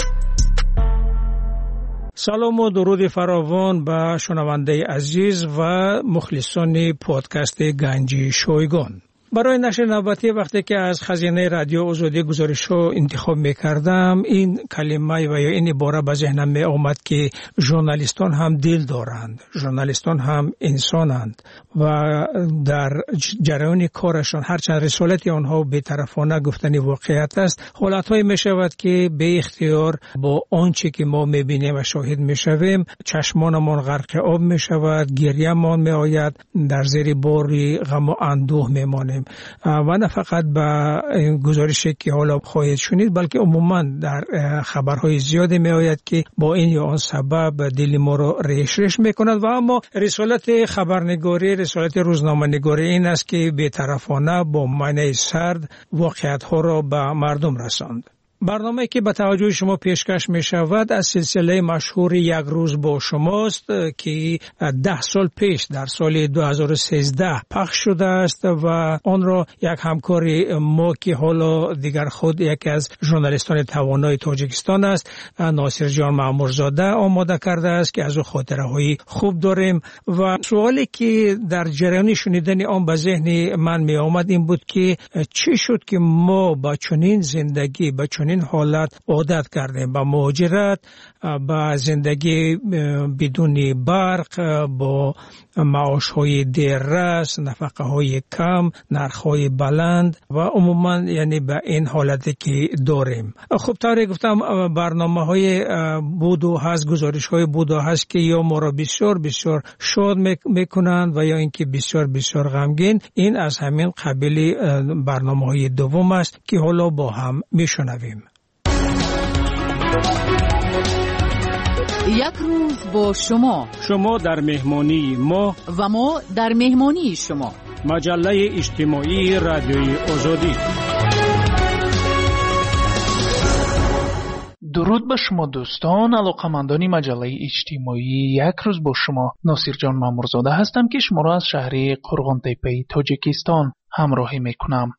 سلام و درود فراوان به شنونده عزیز و مخلصان پادکست گنج شایگان. برای نشر نوبتی وقتی که از خزینه رادیو آزادی گزارش‌ها انتخاب می‌کردم، این کلمه و یا این عباره به ذهنم می آمد که ژورنالیستان هم دل دارند، ژورنالیستان هم انسانند و در جریان کارشان هرچند رسالت آنها بی‌طرفانه گفتن واقعیت است، حالت‌هایی می‌شود که به اختیار با آنچه که ما می‌بینیم و شاهد می‌شویم چشمانمان غرق آب می‌شود، گریه‌مان می‌آید، در زیر باری غم و اندوه می‌مانیم و نه فقط به گزارشی که حالا خواهید شنید بلکه عموما در خبرهای زیادی می آید که با این یا آن سبب دل ما را ریش می کند و اما رسالت خبرنگاری، رسالت روزنامه نگاری این است که بی‌طرفانه با معنی سرد واقعیت ها را به مردم رساند. برنامه‌ای که به توجه شما پیشکش می شود از سلسله مشهور یک روز با شماست که 10 سال پیش در سال 2013 پخش شده است و آن را یک همکار ما که حالا دیگر خود یکی از ژورنالیستان توانای تاجیکستان است، ناصر جان مامورزاده آماده کرده است که از او خاطره‌های خوب داریم و سوالی که در جریان شنیدن آن به ذهن من می آمد این بود که چی شد که ما با چنین زندگی، با چنین حالت عادت کردیم، با مهاجرت، با زندگی بدون برق، با معاش‌های دیررس، نفقه‌های کم، نرخ‌های بلند و عموماً یعنی به این حالتی که داریم. خب طوری گفتم برنامه‌های بود و هست، گزارش‌های بود و هست که یا ما را بسیار بسیار شاد می‌کنند و یا اینکه بسیار بسیار غمگین. این از همین قبیل برنامه‌های دوم است که حالا با هم می‌شنویم. یک روز با شما در مهمانی ما و ما در مهمانی شما. مجله اجتماعی رادیوی آزادی. درود به شما دوستان، علاقمندان مجله اجتماعی یک روز با شما. ناصر جان مامورزاده هستم که شما را از شهر قرغان تپه تاجیکستان همراهی میکنم.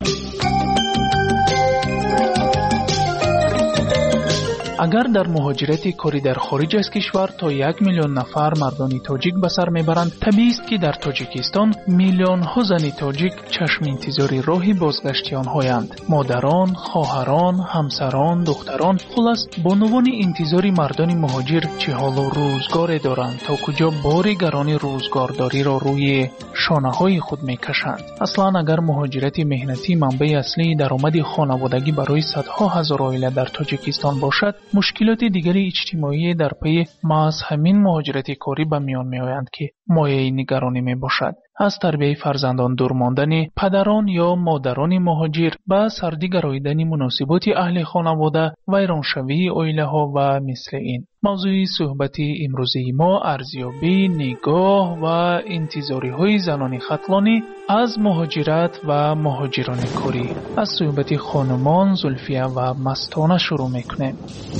اگر در مهاجرت کاری در خارج از کشور تا 1 میلیون نفر مردان تاجیک به سر میبرند، طبیعی است که در تاجیکستان میلیون ها زن تاجیک چشم انتظار راه بازگشت آنهایند. مادران، خواهران، همسران، دختران، خلاص بانوان انتظار مردان مهاجر چه حال و روزگار دارند تا کجا بار گران روزگارداری را روی شانه های خود میکشند. اصلا اگر مهاجرت مهنتی منبع اصلی درآمد خانوادگی برای صدها هزار عائله در تاجیکستان باشد، مشکلات دیگر اجتماعی در پی محض همین مهاجرت کاری به میان می آیند که مایه نگرانی می باشد. از تربیت فرزندان دور ماندن پدران یا مادران مهاجر به سردی گراییدن مناسبات اهل خانواده، ویرانشوی عائله ها و مثل این. موضوع صحبت امروزی ما ارزیابی، نگاه و انتظاری های زنان ختلانی از مهاجرت و مهاجران کاری از صحبت خانمان زلفیه و مستانه شروع میکنیم.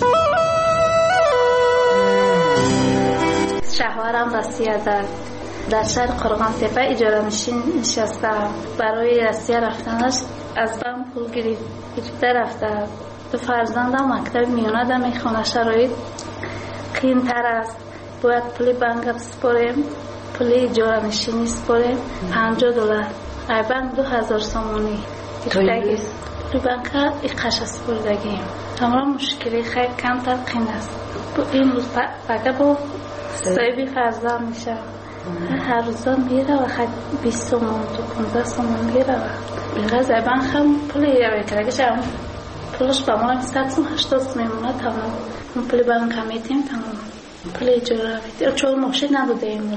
شهوارم راسیه در شهر قرغان تپه اجاره نشین نشستم. برای راسیه رفتنش از بم پول گرفته رفته. دو فرزندم مکتب میونه ده میخونه. شرایط قین تر است. باید پولی بانک بسپاریم، پولی اجاره نشینی سپاریم. $50 ای بانک 2000 سامانی گرفتگی. پولی بانک ایقش سپردگی. تمام مشکلی خیلی کمتر قین است. این روز فقط با صاحبی فرزند میشه. هر روزا میره و خیلی 20 سومون تو 15 سومون میره و بلغه زبان هم پولی یه کرگش هم پولش با ما 180 میمونه تمام. اون پولی بانک هم میتیم تمام. پول اجاره 4 ماشین نبوده مولی.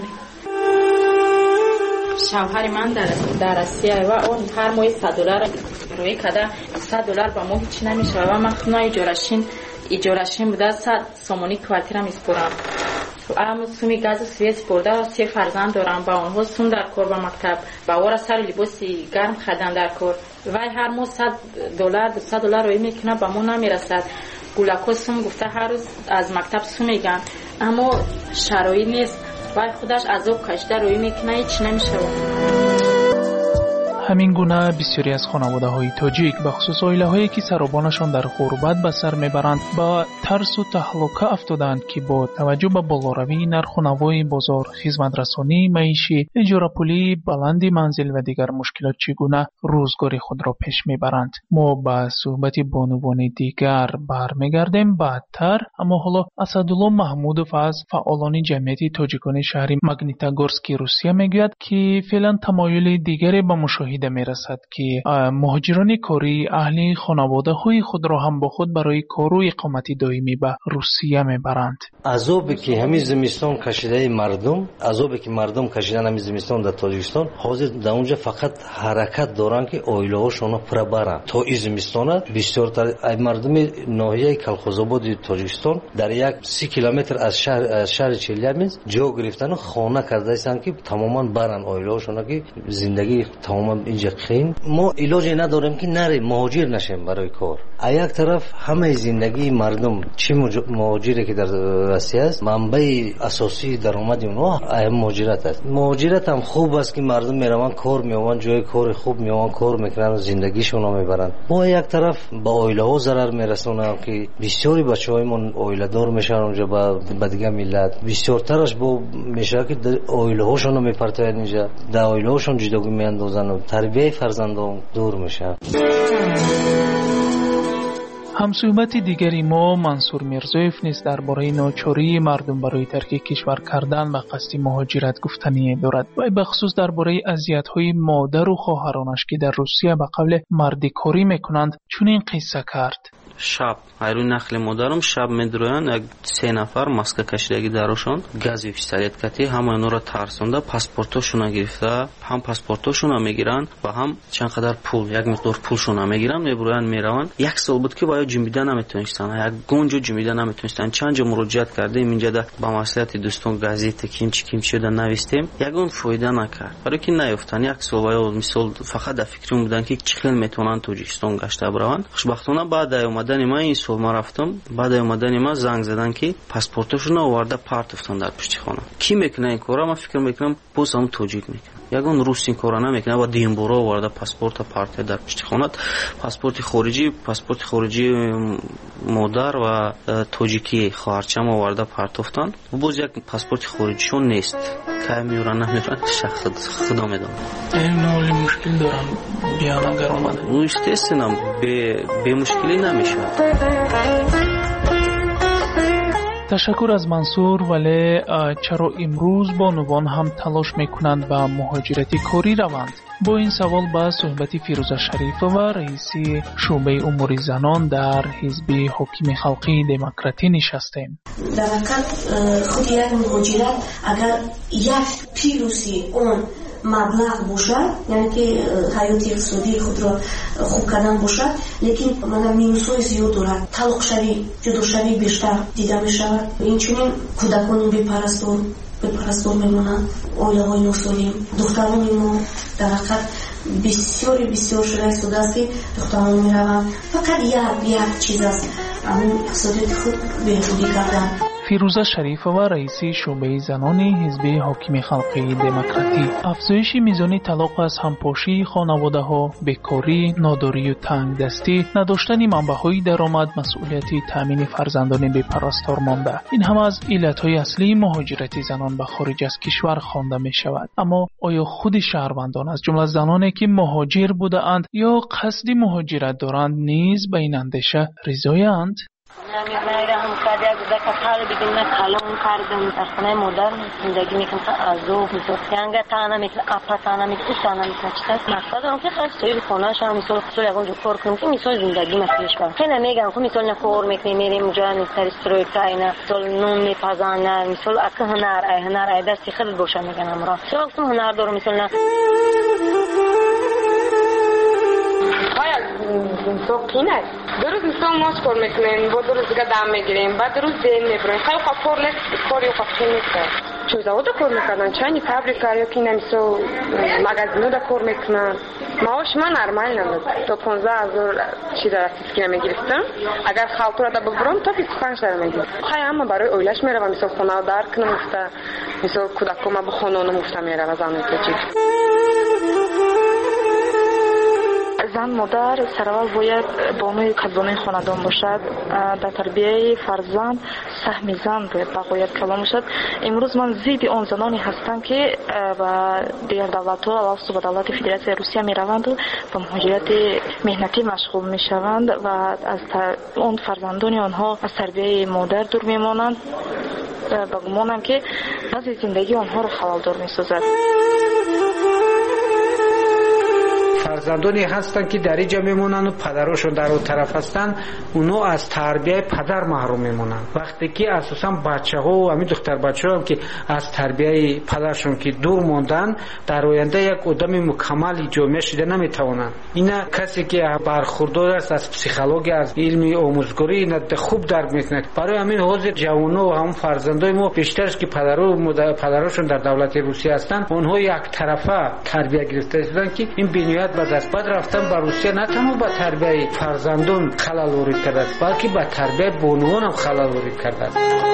شوهر من در آسیا و اون هر ماه $100 روی کده $100 با ماه هیچ نمیشه و من خونه اجارهشین بوده 100 سومونی کوارتیرم اسپورم. ام سومی گاز سوئیس برده 3 فرزند دارم با اونها سوم در کار با مکتب با اون سر لباسی گرم خریدن در کار وای هر ماه $100 روی میکنه با ما نمیرسد. گولکو سوم گفته هر روز از مکتب سوم میگن اما شرایط نیست وای خودش عذاب کشیده روی میکنه هیچ نمیشه. همین گونه بسیاری از خانواده‌های تاجیک به خصوص عائله‌هایی که سرابانشان در غربت به سر میبرند با ترس و تهلکه افتادند که با توجه به بالاروی نرخ و نوای بازار، خدمت‌رسانی معیشی، اجاره پولی بلند منزل و دیگر مشکلات چگونه روزگاری خود را پیش میبرند. ما به صحبت بانوان دیگر برمیگردیم بعدتر، اما حالا اسدالله محمودوف از فعالان جمعیت تاجیکان شهر ماگنیتogorsk روسیه میگوید که فعلا تمایل دیگری به مشاهده میرسد که مهاجران کاری اهل خانواده‌های خود را هم با خود برای کار و اقامت دائمی به روسیه میبرند. عذابی که همین زمستان کشیده مردم کشیدن همین زمستان در تاجیکستان حاضر در اونجا فقط حرکت دارن که عائله‌هاشون را برن تا این زمستان بسیار مردم ناحیه کلخوزآباد تاجیکستان در یک 30 کیلومتر از شهر چلیابینسک جا گرفتن و خانه کرده هستند که تماما برن عائله‌هاشون که زندگی تماما اینجا خین. ما علاجی نداریم که نریم مهاجر نشیم برای کار. یک طرف همه زندگی مردم چه مهاجری که در روسیه است منبع اساسی درآمد اونها مهاجرت است. مهاجرت هم خوب است که مردم میروند کار میوان جای کار خوب میوان کار میکنن و زندگیشون رو میبرن. ما یک طرف با عائله ها ضرر میرسونن که بسیاری بچه‌هایمون عائله دار میشن اونجا با دیگه ملت بسیارترش با میشه که عائله هاشون رو میپرتن اینجا در عائله هاشون جداگی میاندازن و تربیت فرزندان دور میشه. همصحبت دیگری ما منصور میرزایف نیز درباره ناچاری مردم برای ترک کشور کردن و قصد مهاجرت گفتنی دارد و به خصوص درباره اذیت‌های مادر و خواهرانش که در روسیه به قول مردی کاری میکنند چنین قصه کرد. شب ایرو نخل مادرم شب میدرویان یک 3 نفر ماسک کشیدگی درشون گازی پیستولیت کتی همه اینا را ترسونده پاسپورتاشون گرفته هم پاسپورتاشون میگیرن و هم چند قدر پول یک مقدار پولشون میگیرن میبرن میروند. 1 سال بود که باید جنبیده نمیتونستن یک گنجو جنبیده نمیتونستن چند جا مراجعت کردیم اینجا با مصلحت دوستان گازیت کیم شده نوشتیم یگون فایده نکرد برای که نیافتن. 1 سال باید مثال فقط در فکرم بودن که چخیل میتونن تاجیکستان گشته برون. خوشبختانه بعد اومدن ما این سال ما رفتم بعد اومدن ما زنگ زدن که پاسپورتاشون آورده پارت افتادن در پشت خانه. کی میکنه این کارا؟ من فکر میکنم پس هم تاجیک میکنه یگون روس این کارا نمیکنه و دیمبورا آورده پاسپورت پارت در پشت خانه. پاسپورت خارجی مادر و تاجیکی خواهرچم آورده پارت افتادن و باز یک پاسپورت خارجیشون نیست که میورن نمیورن شخص خدا میدونه. این مشکل دارم بیان اگر اومده استثنام به مشکلی نمیشه. تشکر از منصور. ولی چرا امروز بانوان هم تلاش میکنند به مهاجرت کاری روند؟ با این سوال به صحبت فیروزه شریف و رئیس شعبه امور زنان در حزب حاکم خلقی دموکراتی نشستیم. در حقیقت خود یک مهاجرت اگر یک پیروزی اون مبلغ باشد یعنی که حیات اقتصادی خود را خوب کردن باشد لیکن مینوس‌های زیاد دارد. طلاق شوی جدا شوی بیشتر دیده می شود. این چنین کودکان بی‌پرستار میمونند عائله‌های ناسالم دختران ما در حقیقت بسیار شده است که دختران میروند فقط یک چیز است همون اقتصادیات خود بهبودی کردن. فیروزه شریف و رئیس شعبه زنان حزب حاکم خلقی دموکراتی. افزایش میزان طلاق از همپاشی خانواده‌ها، بیکاری، ناداری و تنگ دستی، نداشتن منبع‌های درآمد، مسئولیت تامین فرزندان بی‌پرستار مانده. این هم از علت‌های اصلی مهاجرت زنان به خارج از کشور خوانده می‌شود. اما آیا خود شهروندان از جمله زنانی که مهاجر بوده‌اند یا قصد مهاجرت دارند نیز به این اندیشه رضایند؟ نمیرم کاری از دکتر حال بگیم نه کلام کردم در خونه مادر زندگی میکنم عذاب میشه یعنی تانا میکنه اپا تانا میکنه تانا میکنه چطور مقصدم که خیلی توی خونه شما مثلا خود اگه کار کنم که مثلا زندگی مسئولش کنم که نمیگم که مثلا کار میکنیم میریم اونجا مثلا استروی کاینا مثلا نون میپزانه مثلا اگه هنر ای دستی خیلی باشه میگن امرا چون هنر دارم مثلا تو کینه درست مثلا ماش کار میکنیم با درست دیگه دم میگیریم بعد درست دین میبریم خیلی خوب کار نیست کاری خوب نیست چون زود کار میکنن چنین فابریکا یا کی نمیسو مغازه دا کار میکنن معاش من نرمال نمیاد تو 15000 چی داره که میگیرستم اگر خالطور دا ببرم تا 25 داره میگیرم خیلی اما برای اویلش میروم مثلا خونه دار کنم مفته مثلا کودکم به خانوم مفته میروم زنی که زن مادر سرول باید بانوی کدبانوی خاندان باشد در تربیه فرزند سهم زن باید کلام باشد. امروز من ضد آن زنانی هستم که و دیگر دولت‌ها و صوب دولت فدراسیون روسیه میروند و به مهاجرت مهنتی مشغول میشوند و از اون فرزندان آنها از تربیه مادر دور میمانند و گمانم که بعضی زندگی آنها را خلال‌دار میسازد. فرزندانی هستند که در اینجا میمونن و پدرشون در اون طرف هستن اونو از تربیه پدر محروم میمونن وقتی که اساسا بچه‌ها و همین دختر بچه‌ها که از تربیه پدرشون که دور موندن در آینده یک آدم مکمل جامعه شده نمیتونن. اینا کسی که برخوردار است از پسیکولوژی از علم آموزگاری اینا خوب درک میکنه. برای همین حاضر جوانو و هم فرزندای ما بیشترش که پدرشون در دولت روسیه هستن اونها یک طرفه تربیه گرفته شدن که این بنیاد بعد رفتن به روسیه نه تنها به تربیه فرزندان خلل وارد کرده بلکه به تربیه بانوان هم خلل وارد کرده.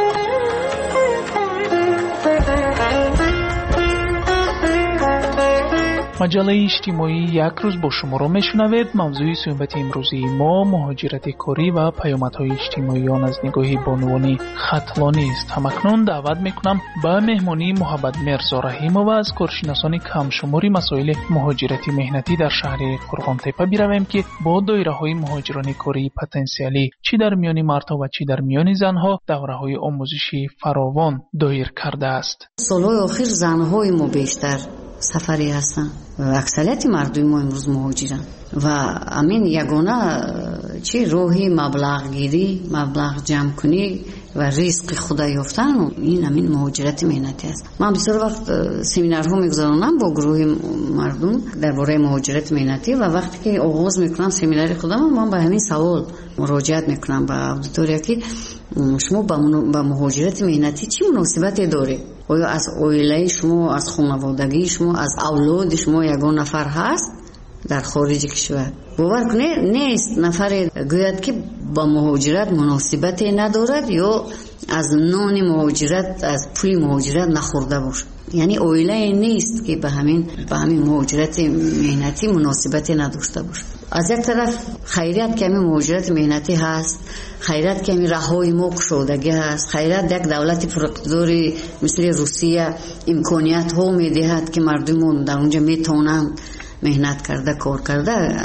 مجله اجتماعی یک روز با شما را میشنوید. موضوع صحبت امروزی ما مهاجرت کاری و پیامدهای اجتماعی آن از نگاه بانوان ختلانی است. همکنون دعوت میکنم به مهمانی محمد مرزا رحیم‌آوا از کارشناسان کمشماری مسائل مهاجرت مهنتی در شهر قرغان‌تپه برویم که با دایره‌های مهاجران کاری پتانسیلی چی در میان مردها و چی در میان زنها دوره‌های آموزشی فراوان دایر کرده است. سال‌های آخر زن‌های ما بیشتر سفری هستن و اکثریت مردم ما امروز مهاجرن و همین یگانه چی روحی مبلغ گیری مبلغ جمع کنی و رزق خدا یافتن و این همین مهاجرت مهنتی است. من بسیار وقت سمینارها میگذارونم با گروه مردم درباره مهاجرت مهنتی و وقتی که آغاز میکنم سمینار خودم من به همین سوال مراجعت میکنم به اودیتوریا که شما با مهاجرت مهنتی چی مناسبتی داره؟ آیا از عائله شما از خانوادگی شما از اولاد شما یگان نفر هست در خارج کشور؟ باور کنید نیست نفر گوید که با مهاجرت مناسبتی ندارد یا از نان مهاجرت از پول مهاجرت نخورده باشه. یعنی عائله نیست که به همین مهاجرت مهنتی مناسبتی نداشته باشه. از یک طرف خیریت که همین مهاجرت مهنتی هست، خیریت که همین راههای ما گشودگی هست، خیریت یک دولت پراقتداری مثل روسیه امکانیت ها میدهد که مردم در اونجا میتونند مهنت کرده کار کرده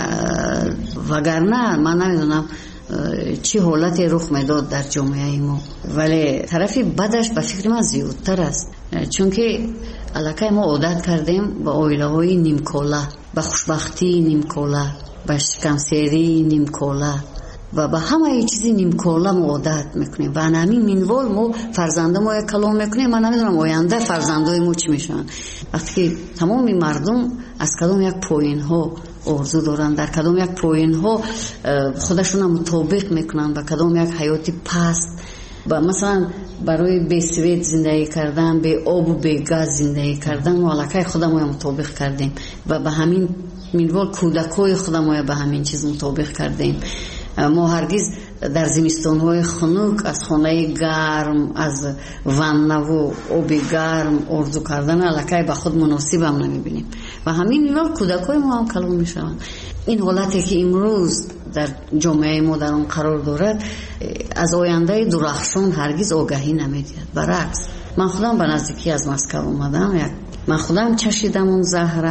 وگرنه من نمیدونم چی حالتی رخ میداد در جامعه ما. ولی طرفی بدش به فکر من زیادتر است چون که علاقه ما عادت کردیم با عائله های نیمکاله، به خوشبختی نیمکاله، به شکنسیری نیمکاله و به همه چیزی نیمکاله ما عادت میکنیم و همین منوال ما فرزنده ما یک کلام میکنیم. من نمیدونم آینده فرزندای ما چی میشن وقتی که تمام مردم از کدام یک پایین ها آرزو دارن، در کدام یک پایین ها خودشون مطابق میکنن با کدام یک حیاتی پست و مثلا برای به سویت زندگی کردن، به آب و به گاز زندگی کردن و علاقه خودم رو مطابق کردیم و به همین منوال کودکای خودم رو به همین چیز مطابق کردیم. ما هرگز در زمستان‌های خنک از خانه گرم از وانه و آب گرم آرزو کردن علاقه به خود مناسب هم نمیبینیم و همین منوال کودکای ما هم کلام میشوند. این حالتی که امروز در جامعه ما در اون قرار دارد از آینده درخشان هرگز آگاهی نمیدهد. برعکس من خودم به نزدیکی از مسکو اومدم، من خودم چشیدم اون زهره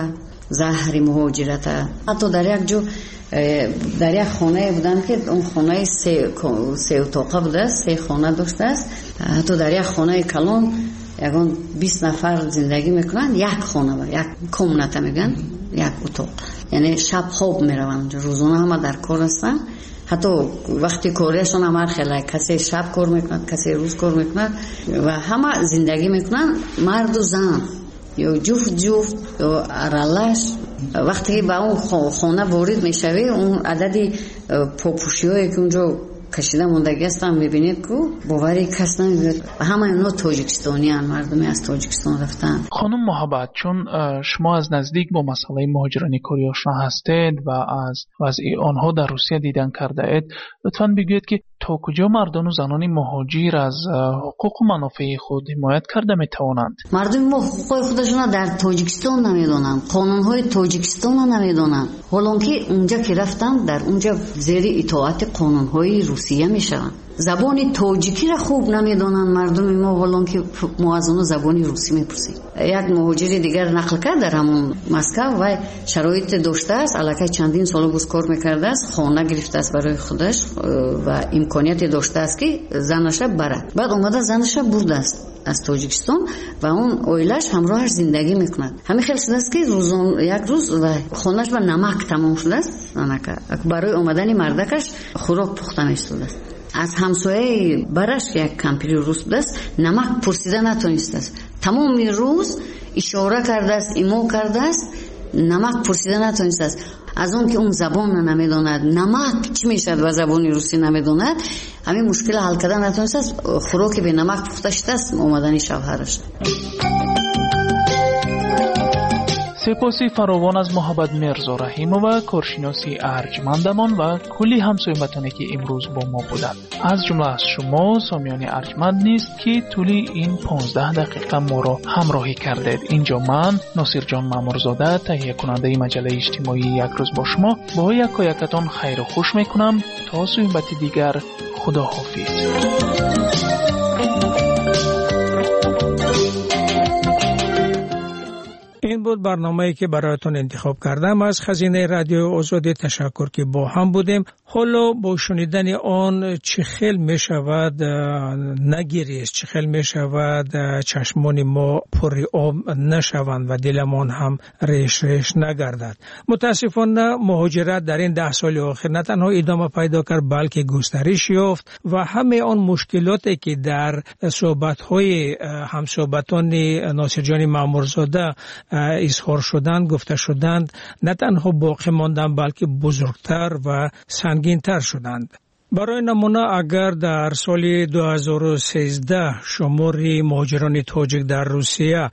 زهر مهاجرت. حتی در یک جو در یک خانه بودن که اون خانه سه اتاقه بوده، سه خانه داشته است. حتی در یک خانه کلان یگان 20 نفر زندگی میکنن، یک خانه یک کمنته میگن، یک اتاق. یعنی شب خواب میروند اونجا، روزانه همه در کار هستن. حتی وقتی کاریشون هم خیلی، کسی شب کار میکنن، کسی روز کار میکنن و همه زندگی میکنن، مرد و زن یا جفت یا ارالش. وقتی با اون خانه وارد میشوی، اون عددی پاپوشی هایی که اونجا کشیده موندگی هستن میبینید که باوری کس نمیبید. همه اینا تاجیکستانی هستند، مردمی از تاجیکستان رفتن. خانم محبت، چون شما از نزدیک با مسئله مهاجرانی کاری آشنا هستید و از وضع آنها در روسیه دیدن کرده اید، لطفاً بگویید که تا کجا مردان و زنان مهاجر از حقوق و منافع خود حمایت کرده میتوانند؟ مردم ما حقوق خودشون در تاجیکستان نمیدونن، قانونهای تاجیکستان نمیدونن، حالانکه اونجا که رفتن در اونجا زیر اطاعت قانونهای روسیه میشن. زبان تاجیکی را خوب نمیدونن مردم ما، حالانکه ما از اون زبان روسی میپرسیم. یک مهاجر دیگر نقل کرد در همون مسکو و شرایط داشته است، الکی چندین سال بود کار میکرده است، خانه گرفته است برای خودش و امکانیت داشته است که زنش بره. بعد اومده زنش برده است از تاجیکستان و اون اویلش همراهش زندگی میکند. همین خیلی شده است که یک روز و خانهش با نمک تمام شده است، برای اومدن مردکش خوراک پخته میشده است. از همسایه برش یک کمپیری روس بوده است، نمک پرسیده نتونسته است. تمام روز اشاره کرده است، ایمو کرده است، نمک پرسیده نتونسته است. از اون که اون زبان نمیداند، نمک چی میشد و زبان روسی نمیداند، همین مشکل حل کردن نتونسته است. خوراک به نمک پخته شده است اومدن شوهرش. سپاسی فراوان از محبت مرزا رحیمова، کارشناسی ارجمندمان و کلی همسایه‌متانی که امروز با ما بودند. از جمله از شما سامیان ارجمند نیست که طولی این 15 دقیقه ما را همراهی کردید. اینجا من ناصر جان مامورزاده، تهیه کننده مجله اجتماعی یک روز با شما، با یکایکتان خیر و خوش میکنم. تا صحبت دیگر، خدا حافظ. این بود برنامه‌ای که برایتون انتخاب کردم. از خزینه رادیو آزادی تشکر که با هم بودیم. حالا با شنیدن آن چه خیل می شود نگیریست، چه خیل می شود چشمان ما پر آب نشوند و دلمان هم ریش نگردد. متاسفانه مهاجرت در این 10 سال آخر نه تنها ادامه پیدا کرد بلکه گسترش یافت و همه آن مشکلاتی که در صحبت‌های همصحبتان ناصر جان مامورزاده اظهار شدند، گفته شدند، نه تنها باقی ماندند بلکه بزرگتر و سنگین‌تر شدند. برای نمونه اگر در سال 2013 شمار مهاجران تاجیک در روسیه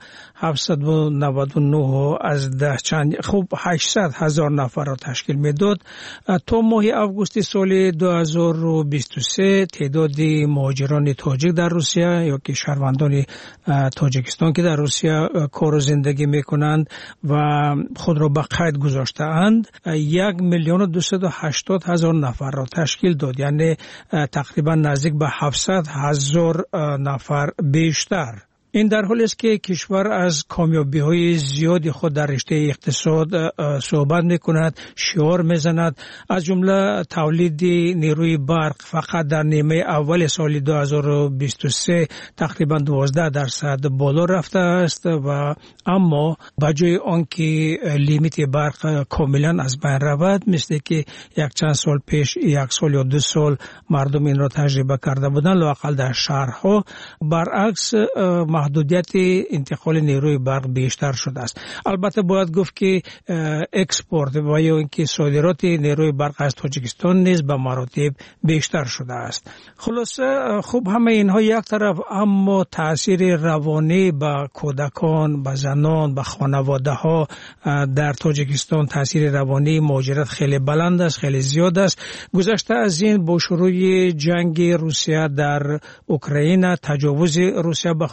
799 از ده چند 800,000 نفر را تشکیل میداد، تا ماه آگوست سال 2023 تعداد مهاجران تاجیک در روسیه یا که شهروندان تاجیکستان که در روسیه کار و زندگی میکنند و خود را به قید گذاشته اند 1,280,000 نفر را تشکیل داد، یعنی تقریبا نزدیک به 700,000 نفر بیشتر. این در حالی است که کشور از کامیابی‌های زیادی خود در رشته اقتصاد صحبت می‌کند، شعار می‌زند، از جمله تولید نیروی برق فقط در نیمه اول سال 2023 تقریبا 12% بالا رفته است و اما بجای آنکه لیمیت برق کاملا از بین رود، مثل که یک چند سال پیش 1 سال یا 2 سال مردم این را تجربه کرده بودند، لااقل در شهرها برعکس محدودیت انتقال نیروی برق بیشتر شده است. البته باید گفت که اکسپورت و یا اینکه صادرات نیروی برق از تاجیکستان نیز به مراتب بیشتر شده است. خلاصه خوب همه اینها یک طرف، اما تاثیر روانی به کودکان، به زنان، به خانواده ها در تاجیکستان تاثیر روانی مهاجرت خیلی بلند است، خیلی زیاد است. گذشته از این با شروع جنگ روسیه در اوکراین، تجاوز روسیه به خاک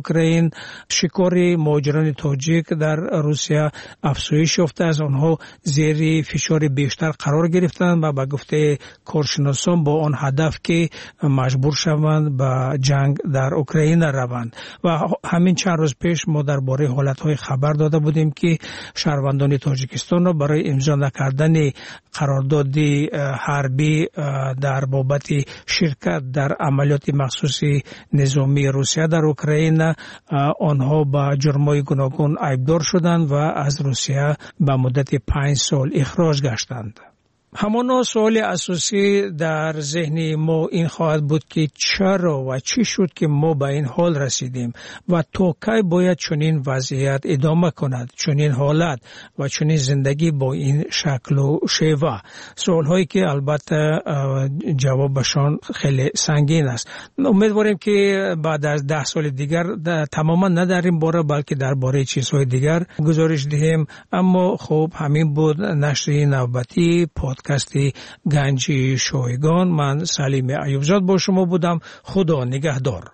اوکراین، شکار مهاجران تاجیک در روسیه افزایش یافته است. آنها زیر فشار بیشتر قرار گرفتند و به گفته کارشناسان با آن هدف که مجبور شوند به جنگ در اوکراین روند. و همین چند روز پیش ما درباره حالت‌های خبر داده بودیم که شهروندان تاجیکستان را برای امضا نکردن قرارداد حربی در بابت شرکت در عملیات مخصوص نظامی روسیه در اوکراین آنها به جرم‌های گوناگون ایبدار شدند و از روسیه به مدت 5 سال اخراج گشتند. همانا سوال اساسی در ذهن ما این خواهد بود که چرا و چی شد که ما به این حال رسیدیم و تا کی باید چنین وضعیت ادامه کند، چنین حالت و چنین زندگی با این شکل و شیوه. سوال هایی که البته جوابشان خیلی سنگین است. امیدواریم که بعد از 10 سال دیگر تماما نه در این باره بلکه درباره چیزهای دیگر گزارش دهیم. اما خب همین بود نشر نوبتی پادکست گنجی شایگان. من سلیم ایوبزاد با شما بودم. خدا نگهدار.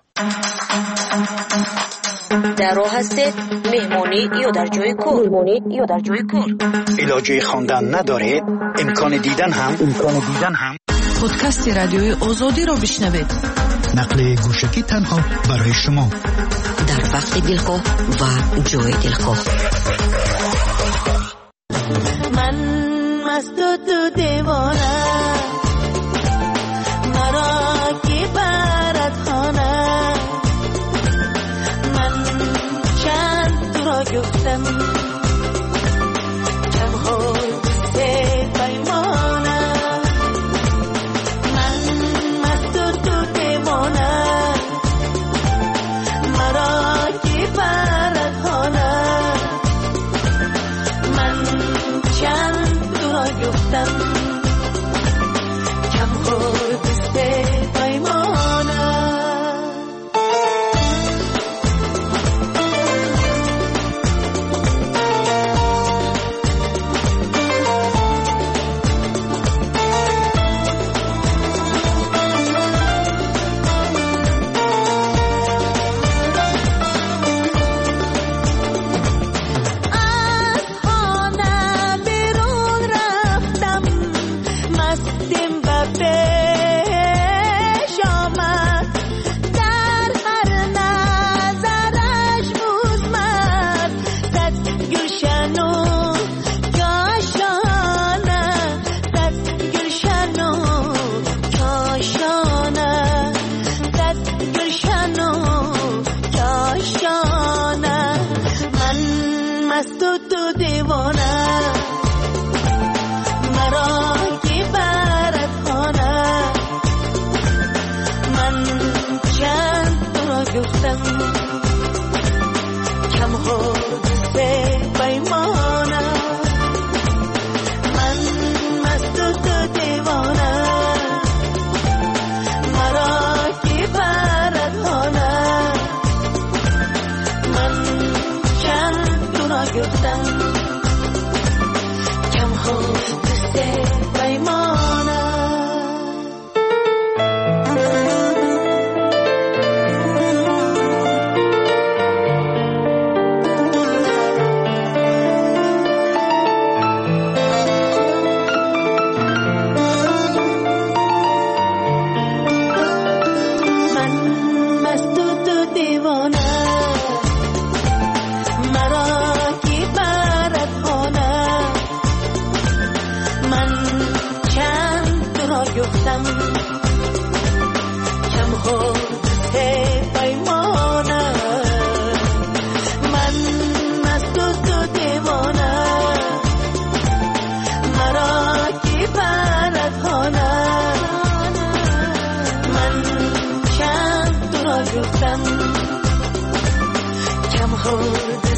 در راه هستید مهمانی یا در جای کار علاجه خواندن ندارید، امکان دیدن هم پادکست رادیوی آزادی را بشنوید. نقل گوشکی تنها برای شما در وقت دلخواه و جای دلخواه. من مست و تو دیوانه مرا کی برد خانه من چند تو را گفتم کم خود سه پیمانه من مست و تو دیوانه مرا کی برد خانه من چند گفتم کم خود سه پیمانه گفتم کم خورد